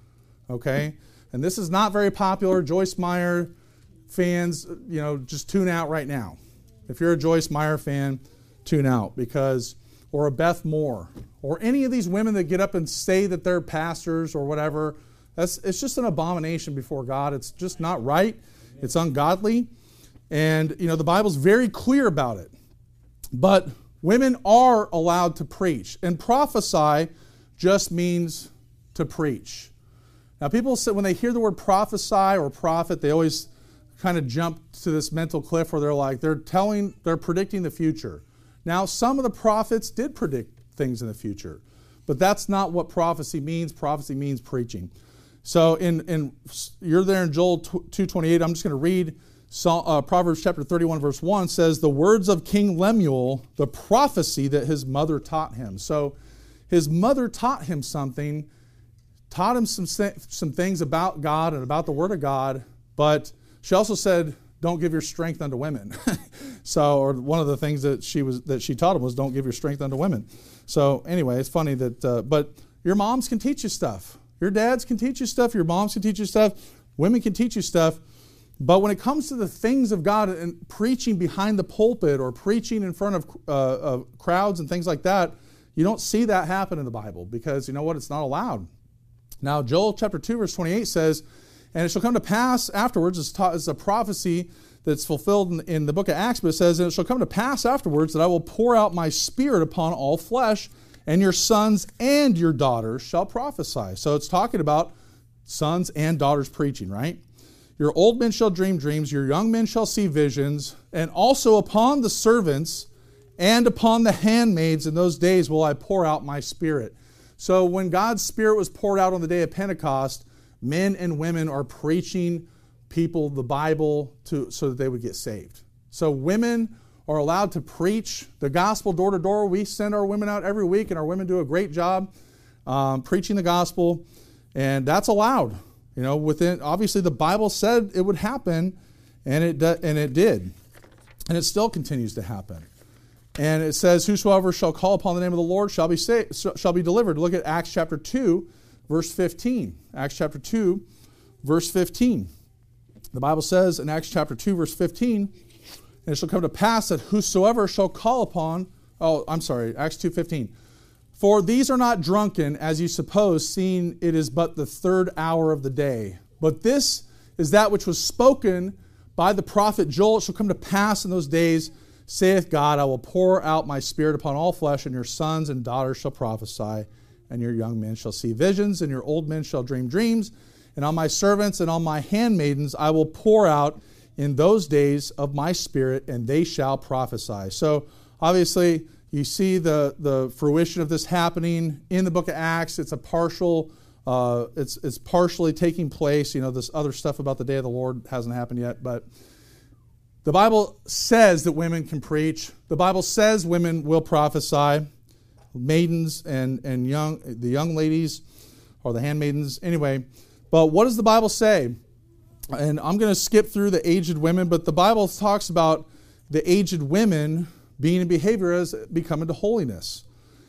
Okay? And this is not very popular. Joyce Meyer fans, you know, just tune out right now. If you're a Joyce Meyer fan, tune out, because, or a Beth Moore, or any of these women that get up and say that they're pastors or whatever, that's, it's just an abomination before God. It's just not right. It's ungodly. And, you know, the Bible's very clear about it. But women are allowed to preach. And prophesy just means to preach. Now, people say when they hear the word prophesy or prophet, they always kind of jump to this mental cliff where they're like, they're telling, they're predicting the future. Now, some of the prophets did predict things in the future, but that's not what prophecy means. Prophecy means preaching. So, in, in you're there in Joel two twenty-eight. I'm just going to read uh, Proverbs chapter thirty-one, verse one says, the words of King Lemuel, the prophecy that his mother taught him. So, his mother taught him something, taught him some some things about God and about the Word of God, but she also said, don't give your strength unto women. So, or one of the things that she was that she taught him was, don't give your strength unto women. So anyway, it's funny that, uh, but your moms can teach you stuff. Your dads can teach you stuff. Your moms can teach you stuff. Women can teach you stuff. But when it comes to the things of God and preaching behind the pulpit or preaching in front of, uh, of crowds and things like that, you don't see that happen in the Bible, because you know what? It's not allowed. Now, Joel chapter two, verse twenty-eight says, and it shall come to pass afterwards, it's, taught, it's a prophecy that's fulfilled in, in the book of Acts, but it says, and it shall come to pass afterwards that I will pour out my spirit upon all flesh, and your sons and your daughters shall prophesy. So it's talking about sons and daughters preaching, right? Your old men shall dream dreams, your young men shall see visions, and also upon the servants and upon the handmaids in those days will I pour out my spirit. So when God's Spirit was poured out on the day of Pentecost, men and women are preaching people the Bible to, so that they would get saved. So women are allowed to preach the gospel door to door. We send our women out every week, and our women do a great job um, preaching the gospel, and that's allowed. You know, within obviously the Bible said it would happen, and it and it did, and it still continues to happen. And it says, whosoever shall call upon the name of the Lord shall be saved, shall be delivered. Look at Acts chapter two, verse fifteen. Acts chapter two, verse fifteen. The Bible says in Acts chapter two, verse fifteen, and it shall come to pass that whosoever shall call upon, oh, I'm sorry, Acts two fifteen. For these are not drunken, as you suppose, seeing it is but the third hour of the day. But this is that which was spoken by the prophet Joel. It shall come to pass in those days, saith God, I will pour out my Spirit upon all flesh, and your sons and daughters shall prophesy, and your young men shall see visions, and your old men shall dream dreams. And on my servants and on my handmaidens I will pour out in those days of my Spirit, and they shall prophesy. So obviously you see the, the fruition of this happening in the book of Acts. It's a partial, uh, it's, it's partially taking place. You know, this other stuff about the day of the Lord hasn't happened yet, but the Bible says that women can preach. The Bible says women will prophesy. Maidens and, and young the young ladies, or the handmaidens. Anyway, but what does the Bible say? And I'm going to skip through the aged women, but the Bible talks about the aged women being in behavior as becoming to holiness,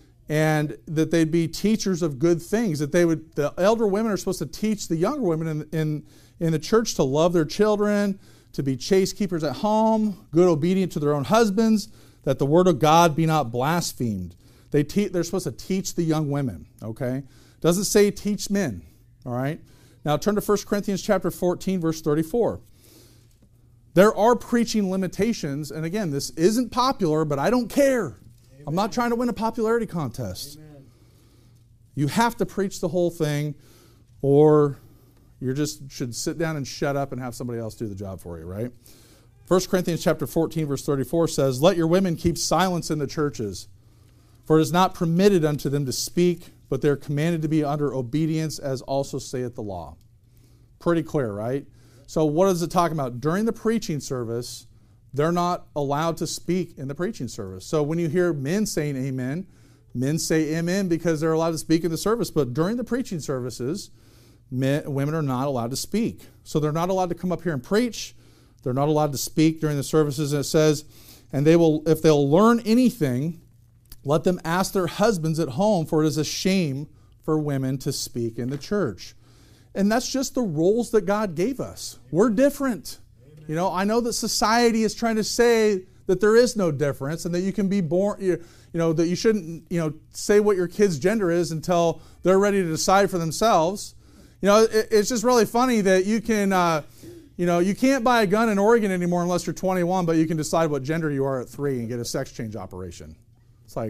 and that they'd be teachers of good things. That they would, the elder women are supposed to teach the younger women in in, in the church to love their children, to be chaste keepers at home, good obedient to their own husbands, that the word of God be not blasphemed. They te- they're supposed to teach the young women, okay? Doesn't say teach men, all right? Now turn to First Corinthians chapter fourteen, verse thirty-four. There are preaching limitations, and again, this isn't popular, but I don't care. Amen. I'm not trying to win a popularity contest. Amen. You have to preach the whole thing, or you just should sit down and shut up and have somebody else do the job for you, right? First Corinthians chapter fourteen, verse thirty-four says, let your women keep silence in the churches, for it is not permitted unto them to speak, but they're commanded to be under obedience, as also saith the law. Pretty clear, right? So what is it talking about? During the preaching service, they're not allowed to speak in the preaching service. So when you hear men saying amen, men say amen because they're allowed to speak in the service. But during the preaching services, men, women are not allowed to speak. So they're not allowed to come up here and preach. They're not allowed to speak during the services. And it says, and they will, if they'll learn anything, let them ask their husbands at home, for it is a shame for women to speak in the church. And that's just the roles that God gave us. We're different. Amen. You know, I know that society is trying to say that there is no difference and that you can be born, you, you know, that you shouldn't, you know, say what your kid's gender is until they're ready to decide for themselves. You know, it, it's just really funny that you can, uh, you know, you can't buy a gun in Oregon anymore unless you're twenty-one, but you can decide what gender you are at three and get a sex change operation. It's like,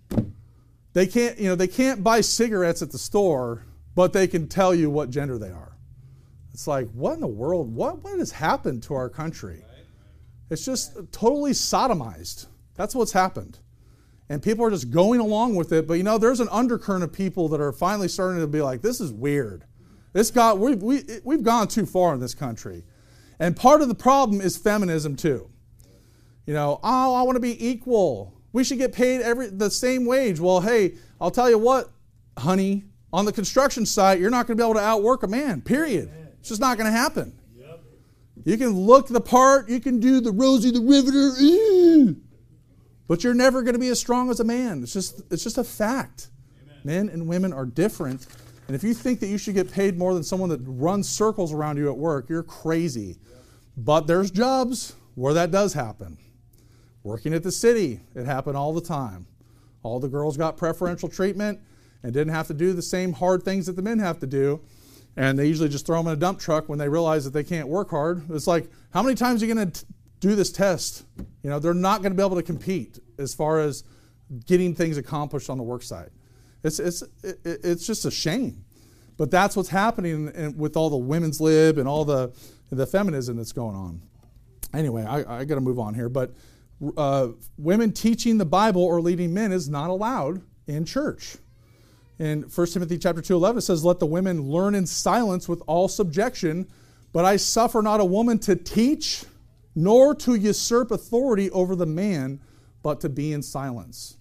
they can't, you know, they can't buy cigarettes at the store, but they can tell you what gender they are. It's like, what in the world? What, what has happened to our country? It's just totally sodomized. That's what's happened. And people are just going along with it. But, you know, there's an undercurrent of people that are finally starting to be like, this is weird. This got, we've, we, we've gone too far in this country. And part of the problem is feminism, too. You know, oh, I want to be equal. We should get paid every the same wage. Well, hey, I'll tell you what, honey, on the construction site, you're not going to be able to outwork a man, period. It's just not going to happen. Yep. You can look the part, you can do the Rosie the Riveter, ew, but you're never going to be as strong as a man. It's just, it's just a fact. Amen. Men and women are different. And if you think that you should get paid more than someone that runs circles around you at work, you're crazy. Yep. But there's jobs where that does happen. Working at the city, it happened all the time. All the girls got preferential treatment and didn't have to do the same hard things that the men have to do. And they usually just throw them in a dump truck when they realize that they can't work hard. It's like, how many times are you going to do this test? You know, they're not going to be able to compete as far as getting things accomplished on the work site. It's, it's, it, it's just a shame. But that's what's happening in, with all the women's lib and all the, the feminism that's going on. Anyway, I, I got to move on here. But Uh, women teaching the Bible or leading men is not allowed in church. In First Timothy chapter two eleven, it says, let the women learn in silence with all subjection, but I suffer not a woman to teach, nor to usurp authority over the man, but to be in silence.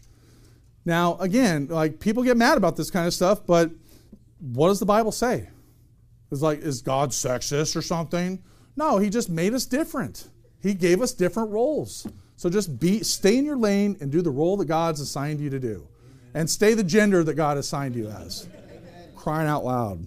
Now, again, like, people get mad about this kind of stuff, but what does the Bible say? It's like, is God sexist or something? No, he just made us different. He gave us different roles. So just be, stay in your lane and do the role that God's assigned you to do. And stay the gender that God assigned you as. Crying out loud.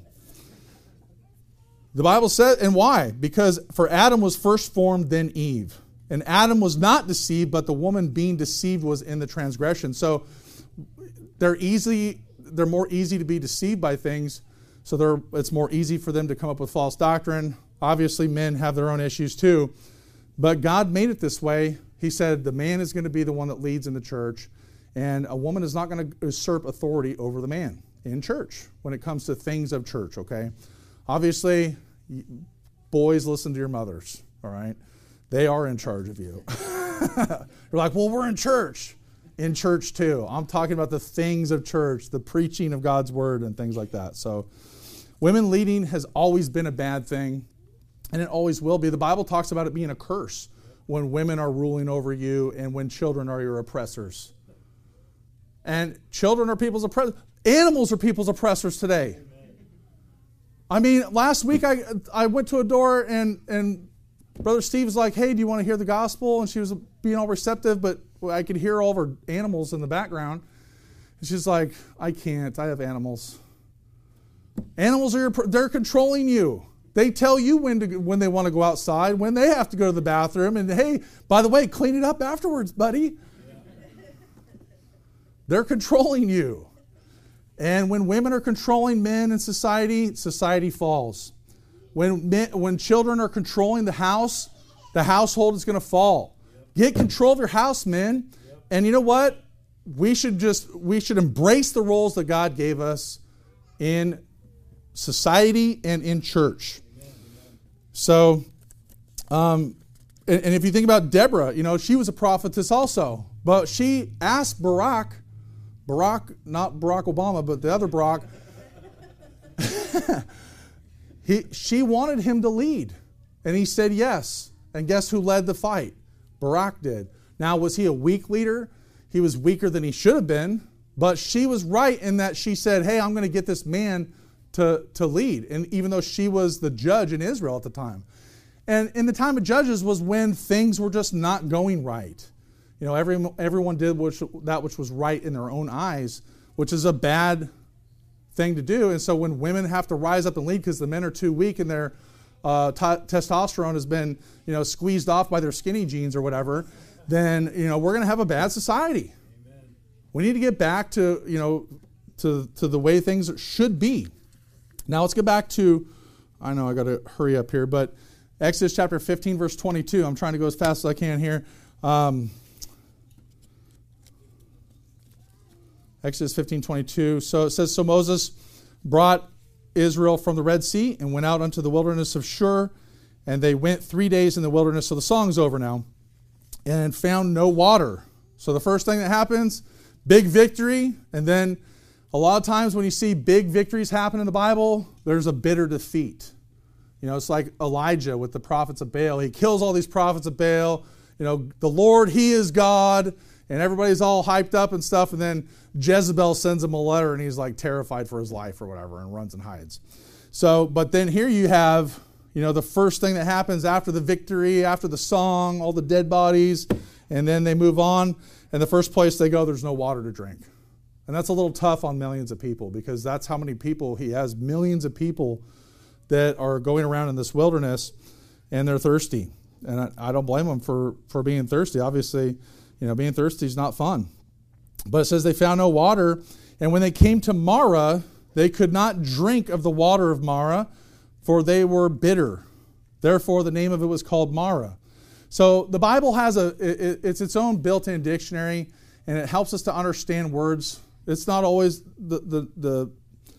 The Bible says, and why? Because for Adam was first formed, then Eve. And Adam was not deceived, but the woman being deceived was in the transgression. So they're easy, they're more easy to be deceived by things. So they're, it's more easy for them to come up with false doctrine. Obviously, men have their own issues too. But God made it this way. he said the man is going to be the one that leads in the church, and a woman is not going to usurp authority over the man in church when it comes to things of church, okay? Obviously, boys, listen to your mothers, all right? They are in charge of you. You're like, well, we're in church. In church too. I'm talking about the things of church, the preaching of God's word and things like that. So women leading has always been a bad thing, and it always will be. The Bible talks about it being a curse when women are ruling over you and when children are your oppressors. And children are people's oppressors. Animals are people's oppressors today. I mean, last week I I went to a door and, and Brother Steve was like, hey, do you want to hear the gospel? And she was being all receptive, but I could hear all of her animals in the background. And she's like, I can't. I have animals. Animals are your, they're controlling you. They tell you when to when they want to go outside, when they have to go to the bathroom, and hey, by the way, clean it up afterwards, buddy. They're controlling you. And when women are controlling men in society, society falls. When men, when children are controlling the house, the household is going to fall. Get control of your house, men. And you know what? We should just we should embrace the roles that God gave us in society and in church. So, um, and, and if you think about Deborah, you know, she was a prophetess also, but she asked Barak, Barack, not Barack Obama, but the other Barack. he, she wanted him to lead, and he said yes. And guess who led the fight? Barak did. Now, was he a weak leader? He was weaker than he should have been, but she was right in that she said, hey, I'm going to get this man to, to lead. And even though she was the judge in Israel at the time. And in the time of Judges was when things were just not going right. You know, every, everyone did which, that which was right in their own eyes, which is a bad thing to do. And so when women have to rise up and lead because the men are too weak and their uh, t- testosterone has been, you know, squeezed off by their skinny jeans or whatever, then, you know, we're going to have a bad society. Amen. We need to get back to, you know, to, to the way things should be. Now let's get back to, I know I got to hurry up here, but Exodus chapter fifteen, verse twenty-two. I'm trying to go as fast as I can here. Um, Exodus fifteen, twenty-two. So it says, so Moses brought Israel from the Red Sea and went out unto the wilderness of Shur, and they went three days in the wilderness. So the song's over now, and found no water. So the first thing that happens, big victory, and then a lot of times when you see big victories happen in the Bible, there's a bitter defeat. You know, it's like Elijah with the prophets of Baal. He kills all these prophets of Baal. You know, the Lord, He is God, and everybody's all hyped up and stuff, and then Jezebel sends him a letter, and he's like terrified for his life or whatever, and runs and hides. So, but then here you have, you know, the first thing that happens after the victory, after the song, all the dead bodies, and then they move on, and the first place they go, there's no water to drink. And that's a little tough on millions of people, because that's how many people he has, millions of people that are going around in this wilderness, and they're thirsty. And I, I don't blame them for, for being thirsty. Obviously, you know, being thirsty is not fun. But it says they found no water, and when they came to Marah, they could not drink of the water of Marah, for they were bitter. Therefore, the name of it was called Marah. So the Bible has a, it, it's its own built-in dictionary, and it helps us to understand words. It's not always, the, the, the,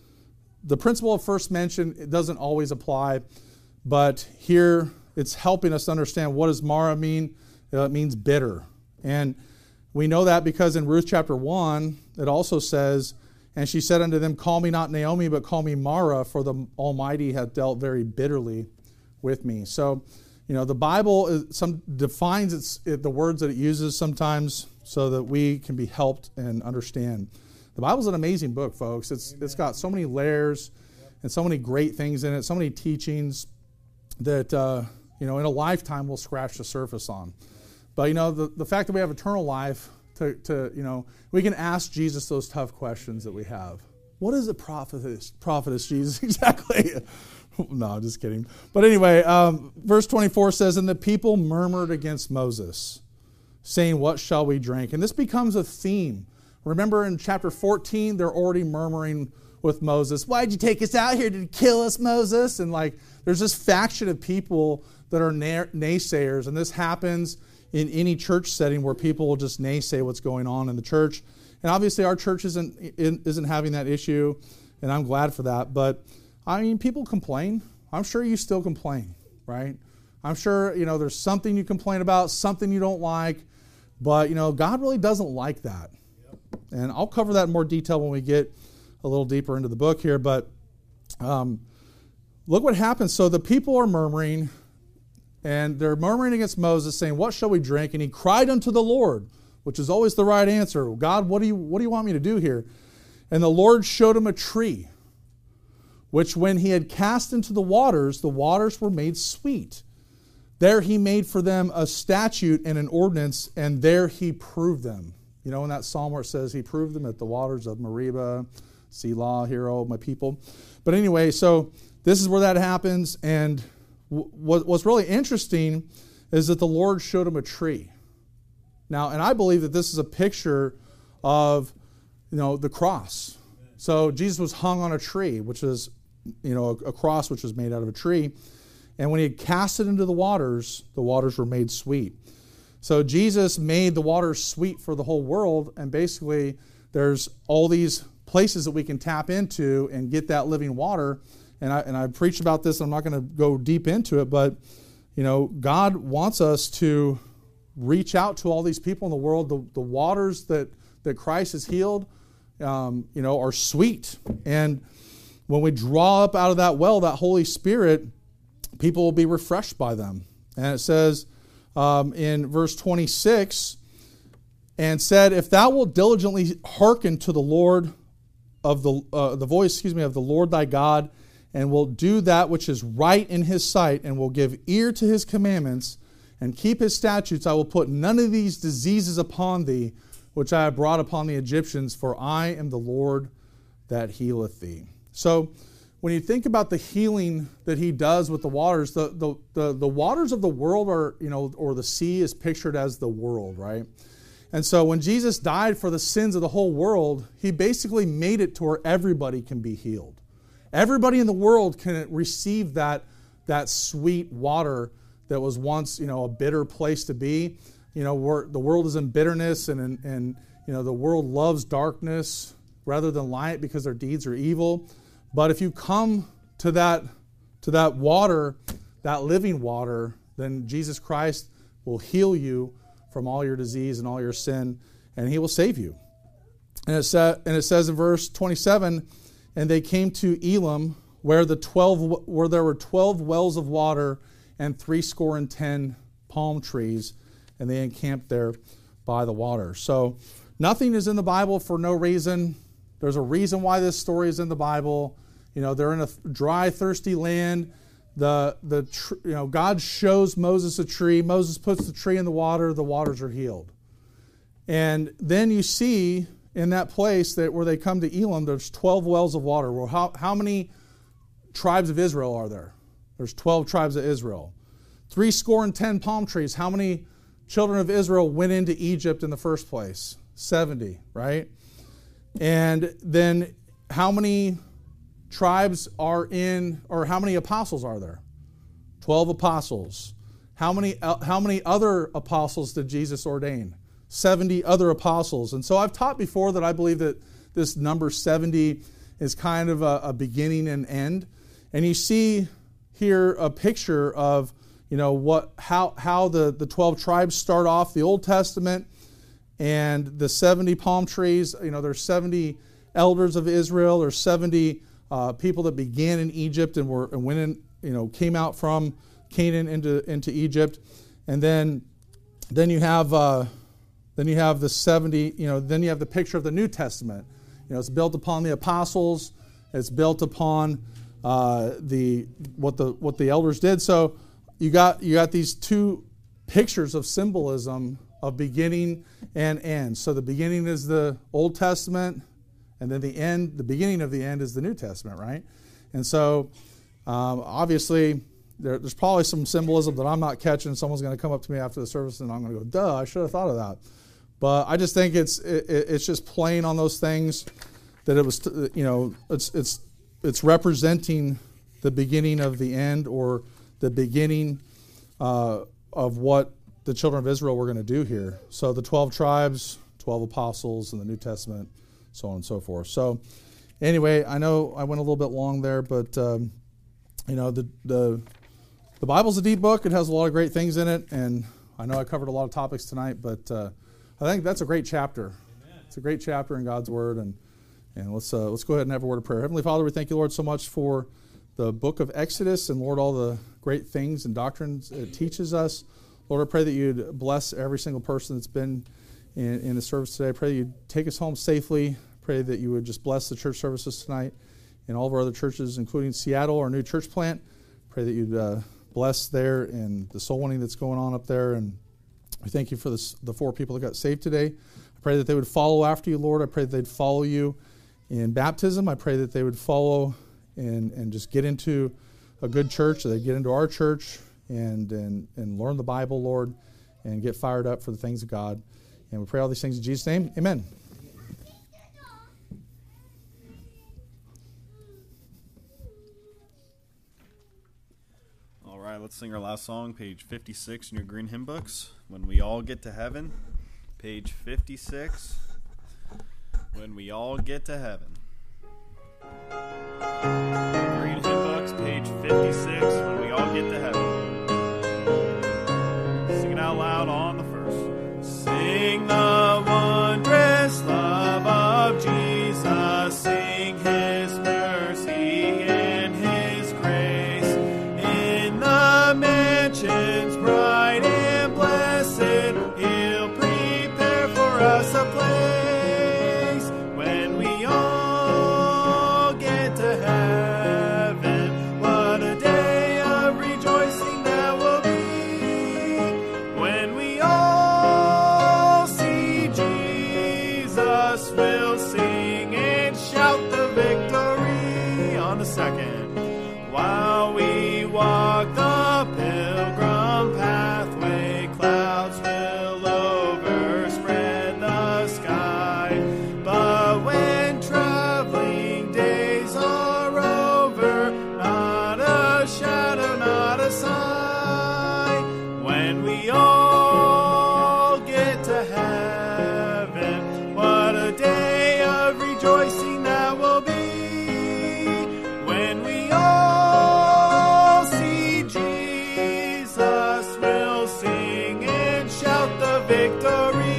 the principle of first mention, it doesn't always apply, but here it's helping us understand what does Marah mean. Uh, it means bitter. And we know that because in Ruth chapter one, it also says, and she said unto them, call me not Naomi, but call me Marah, for the Almighty hath dealt very bitterly with me. So, you know, the Bible is, some defines its, it, the words that it uses sometimes so that we can be helped and understand. The Bible's an amazing book, folks. It's Amen. It's got so many layers and so many great things in it, so many teachings that, uh, you know, in a lifetime we'll scratch the surface on. But, you know, the, the fact that we have eternal life, to, to, you know, we can ask Jesus those tough questions that we have. What is a prophetess, prophetess Jesus, exactly? No, I'm just kidding. But anyway, um, verse twenty-four says, and the people murmured against Moses, saying, what shall we drink? And this becomes a theme. Remember in chapter fourteen, they're already murmuring with Moses. Why'd you take us out here to kill us, Moses? And like, there's this faction of people that are na- naysayers, and this happens in any church setting where people will just naysay what's going on in the church. And obviously our church isn't isn't having that issue, and I'm glad for that. But I mean, people complain. I'm sure you still complain, right? I'm sure, you know, there's something you complain about, something you don't like, but, you know, God really doesn't like that. Yep. And I'll cover that in more detail when we get a little deeper into the book here, but um, look what happens. So the people are murmuring, and they're murmuring against Moses, saying, "What shall we drink?" And he cried unto the Lord, which is always the right answer. "God, what do you what do you want me to do here?" And the Lord showed him a tree, which when he had cast into the waters, the waters were made sweet. There he made for them a statute and an ordinance, and there he proved them. You know, in that psalm where it says he proved them at the waters of Meribah, Selah, hear, O my people. But anyway, so this is where that happens, and w- what's really interesting is that the Lord showed him a tree. Now, and I believe that this is a picture of, you know, the cross. So Jesus was hung on a tree, which is, you know, a, a cross which was made out of a tree. And when he had cast it into the waters, the waters were made sweet. So Jesus made the waters sweet for the whole world, and basically there's all these places that we can tap into and get that living water. And I and I preached about this. I'm not going to go deep into it, but you know, God wants us to reach out to all these people in the world. The, the waters that, that Christ has healed, um, you know, are sweet. And when we draw up out of that well, that Holy Spirit, people will be refreshed by them. And it says um, in verse twenty-six, and said, "If thou wilt diligently hearken to the Lord of the uh, the voice, excuse me, of the Lord thy God, and wilt do that which is right in his sight, and will give ear to his commandments, and keep his statutes, I will put none of these diseases upon thee, which I have brought upon the Egyptians, for I am the Lord that healeth thee." So when you think about the healing that he does with the waters, the, the, the, the waters of the world are, you know, or the sea is pictured as the world, right? And so when Jesus died for the sins of the whole world, he basically made it to where everybody can be healed. Everybody in the world can receive that, that sweet water that was once, you know, a bitter place to be. You know, where the world is in bitterness, and, and, and you know, the world loves darkness rather than light because their deeds are evil. But if you come to that, to that water, that living water, then Jesus Christ will heal you from all your disease and all your sin, and he will save you. And it, sa- and it says in verse twenty-seven, "And they came to Elim, where the twelve where there were twelve wells of water, and threescore and ten palm trees, and they encamped there by the water." So nothing is in the Bible for no reason. There's a reason why this story is in the Bible. You know, they're in a dry, thirsty land. The the tr- you know, God shows Moses a tree. Moses puts the tree in the water. The waters are healed. And then you see in that place that where they come to Elim, there's twelve wells of water. Well, how how many tribes of Israel are there? There's twelve tribes of Israel. Three score and ten palm trees. How many children of Israel went into Egypt in the first place? seventy, right? And then how many tribes are in, or how many apostles are there? twelve apostles. How many, how many other apostles did Jesus ordain? seventy other apostles. And so I've taught before that I believe that this number seventy is kind of a, a beginning and end. And you see here a picture of, you know, what how how the, the twelve tribes start off the Old Testament, and the seventy palm trees. You know, there's seventy elders of Israel, or seventy uh, people that began in Egypt and were and went in, you know, came out from Canaan into into Egypt, and then then you have uh, then you have the seventy. You know, then you have the picture of the New Testament. You know, it's built upon the apostles. It's built upon uh, the what the what the elders did. So you got you got these two pictures of symbolism of beginning and end. So the beginning is the Old Testament, and then the end, the beginning of the end is the New Testament, right? And so um, obviously there, there's probably some symbolism that I'm not catching. Someone's going to come up to me after the service and I'm going to go, duh, I should have thought of that. But I just think it's it, it's just playing on those things that it was, you know, it's it's it's representing the beginning of the end, or the beginning uh, of what the children of Israel were going to do here. So the twelve tribes, twelve apostles in the New Testament, so on and so forth. So anyway, I know I went a little bit long there, but um, you know, the, the the Bible's a deep book. It has a lot of great things in it, and I know I covered a lot of topics tonight, but uh, I think that's a great chapter. Amen. It's a great chapter in God's Word, and and let's uh, let's go ahead and have a word of prayer. Heavenly Father, we thank you, Lord, so much for the book of Exodus, and Lord, all the great things and doctrines it teaches us. Lord, I pray that you'd bless every single person that's been in, in the service today. I pray that you'd take us home safely. Pray that you would just bless the church services tonight and all of our other churches, including Seattle, our new church plant. Pray that you'd uh, bless there and the soul winning that's going on up there. And we thank you for this, the four people that got saved today. I pray that they would follow after you, Lord. I pray that they'd follow you in baptism. I pray that they would follow and, and just get into a good church, that they get into our church and, and, and learn the Bible, Lord, and get fired up for the things of God. And we pray all these things in Jesus' name. Amen. All right, let's sing our last song, page fifty-six in your green hymn books. When We All Get to Heaven, page fifty-six. When We All Get to Heaven. Green hymn books, page fifty-six. When We All Get to Heaven. Sing it out loud on the first. Sing the wondrous love of Jesus. Sing His mercy and His grace. In the mansions bright and blessed, He'll prepare for us a place. When we all get to heaven, what a day of rejoicing that will be. When we all see Jesus, we'll sing and shout the victory. On the second, while we walk the pilgrim pathway, clouds will overspread the sky. But when traveling days are over, not a shadow, not a sign. When we all get to heaven, what a day of rejoicing that will be. When we all see Jesus, we'll sing and shout the victory.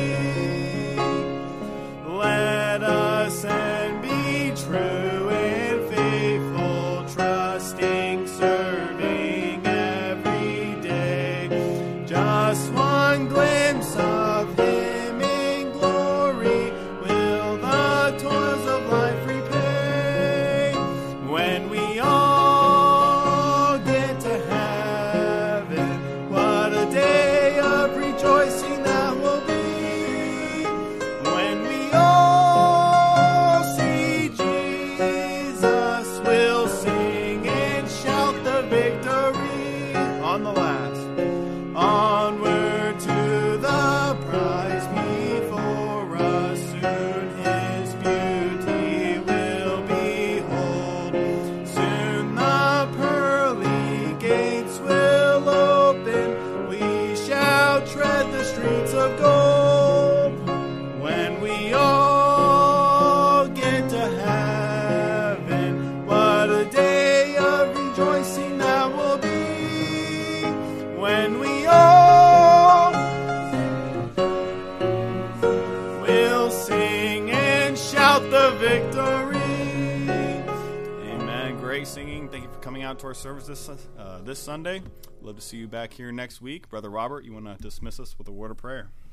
Let us and be true and faithful, trusting, serving every day. Just one glimpse of Him in glory will the toils of life repay. When we all get to heaven, what a day of rejoicing that will be. When we all see Jesus, we'll sing and shout the victory. On the last, onward to the prize before us, soon His beauty will behold. Soon the pearly gates will open, we shall tread the streets of gold. When we all get to heaven, what a day of rejoicing that will be. When we all will sing and shout the victory. Amen. Great singing. Thank you for coming out to our service this, uh, this Sunday. Love to see you back here next week. Brother Robert, you want to dismiss us with a word of prayer?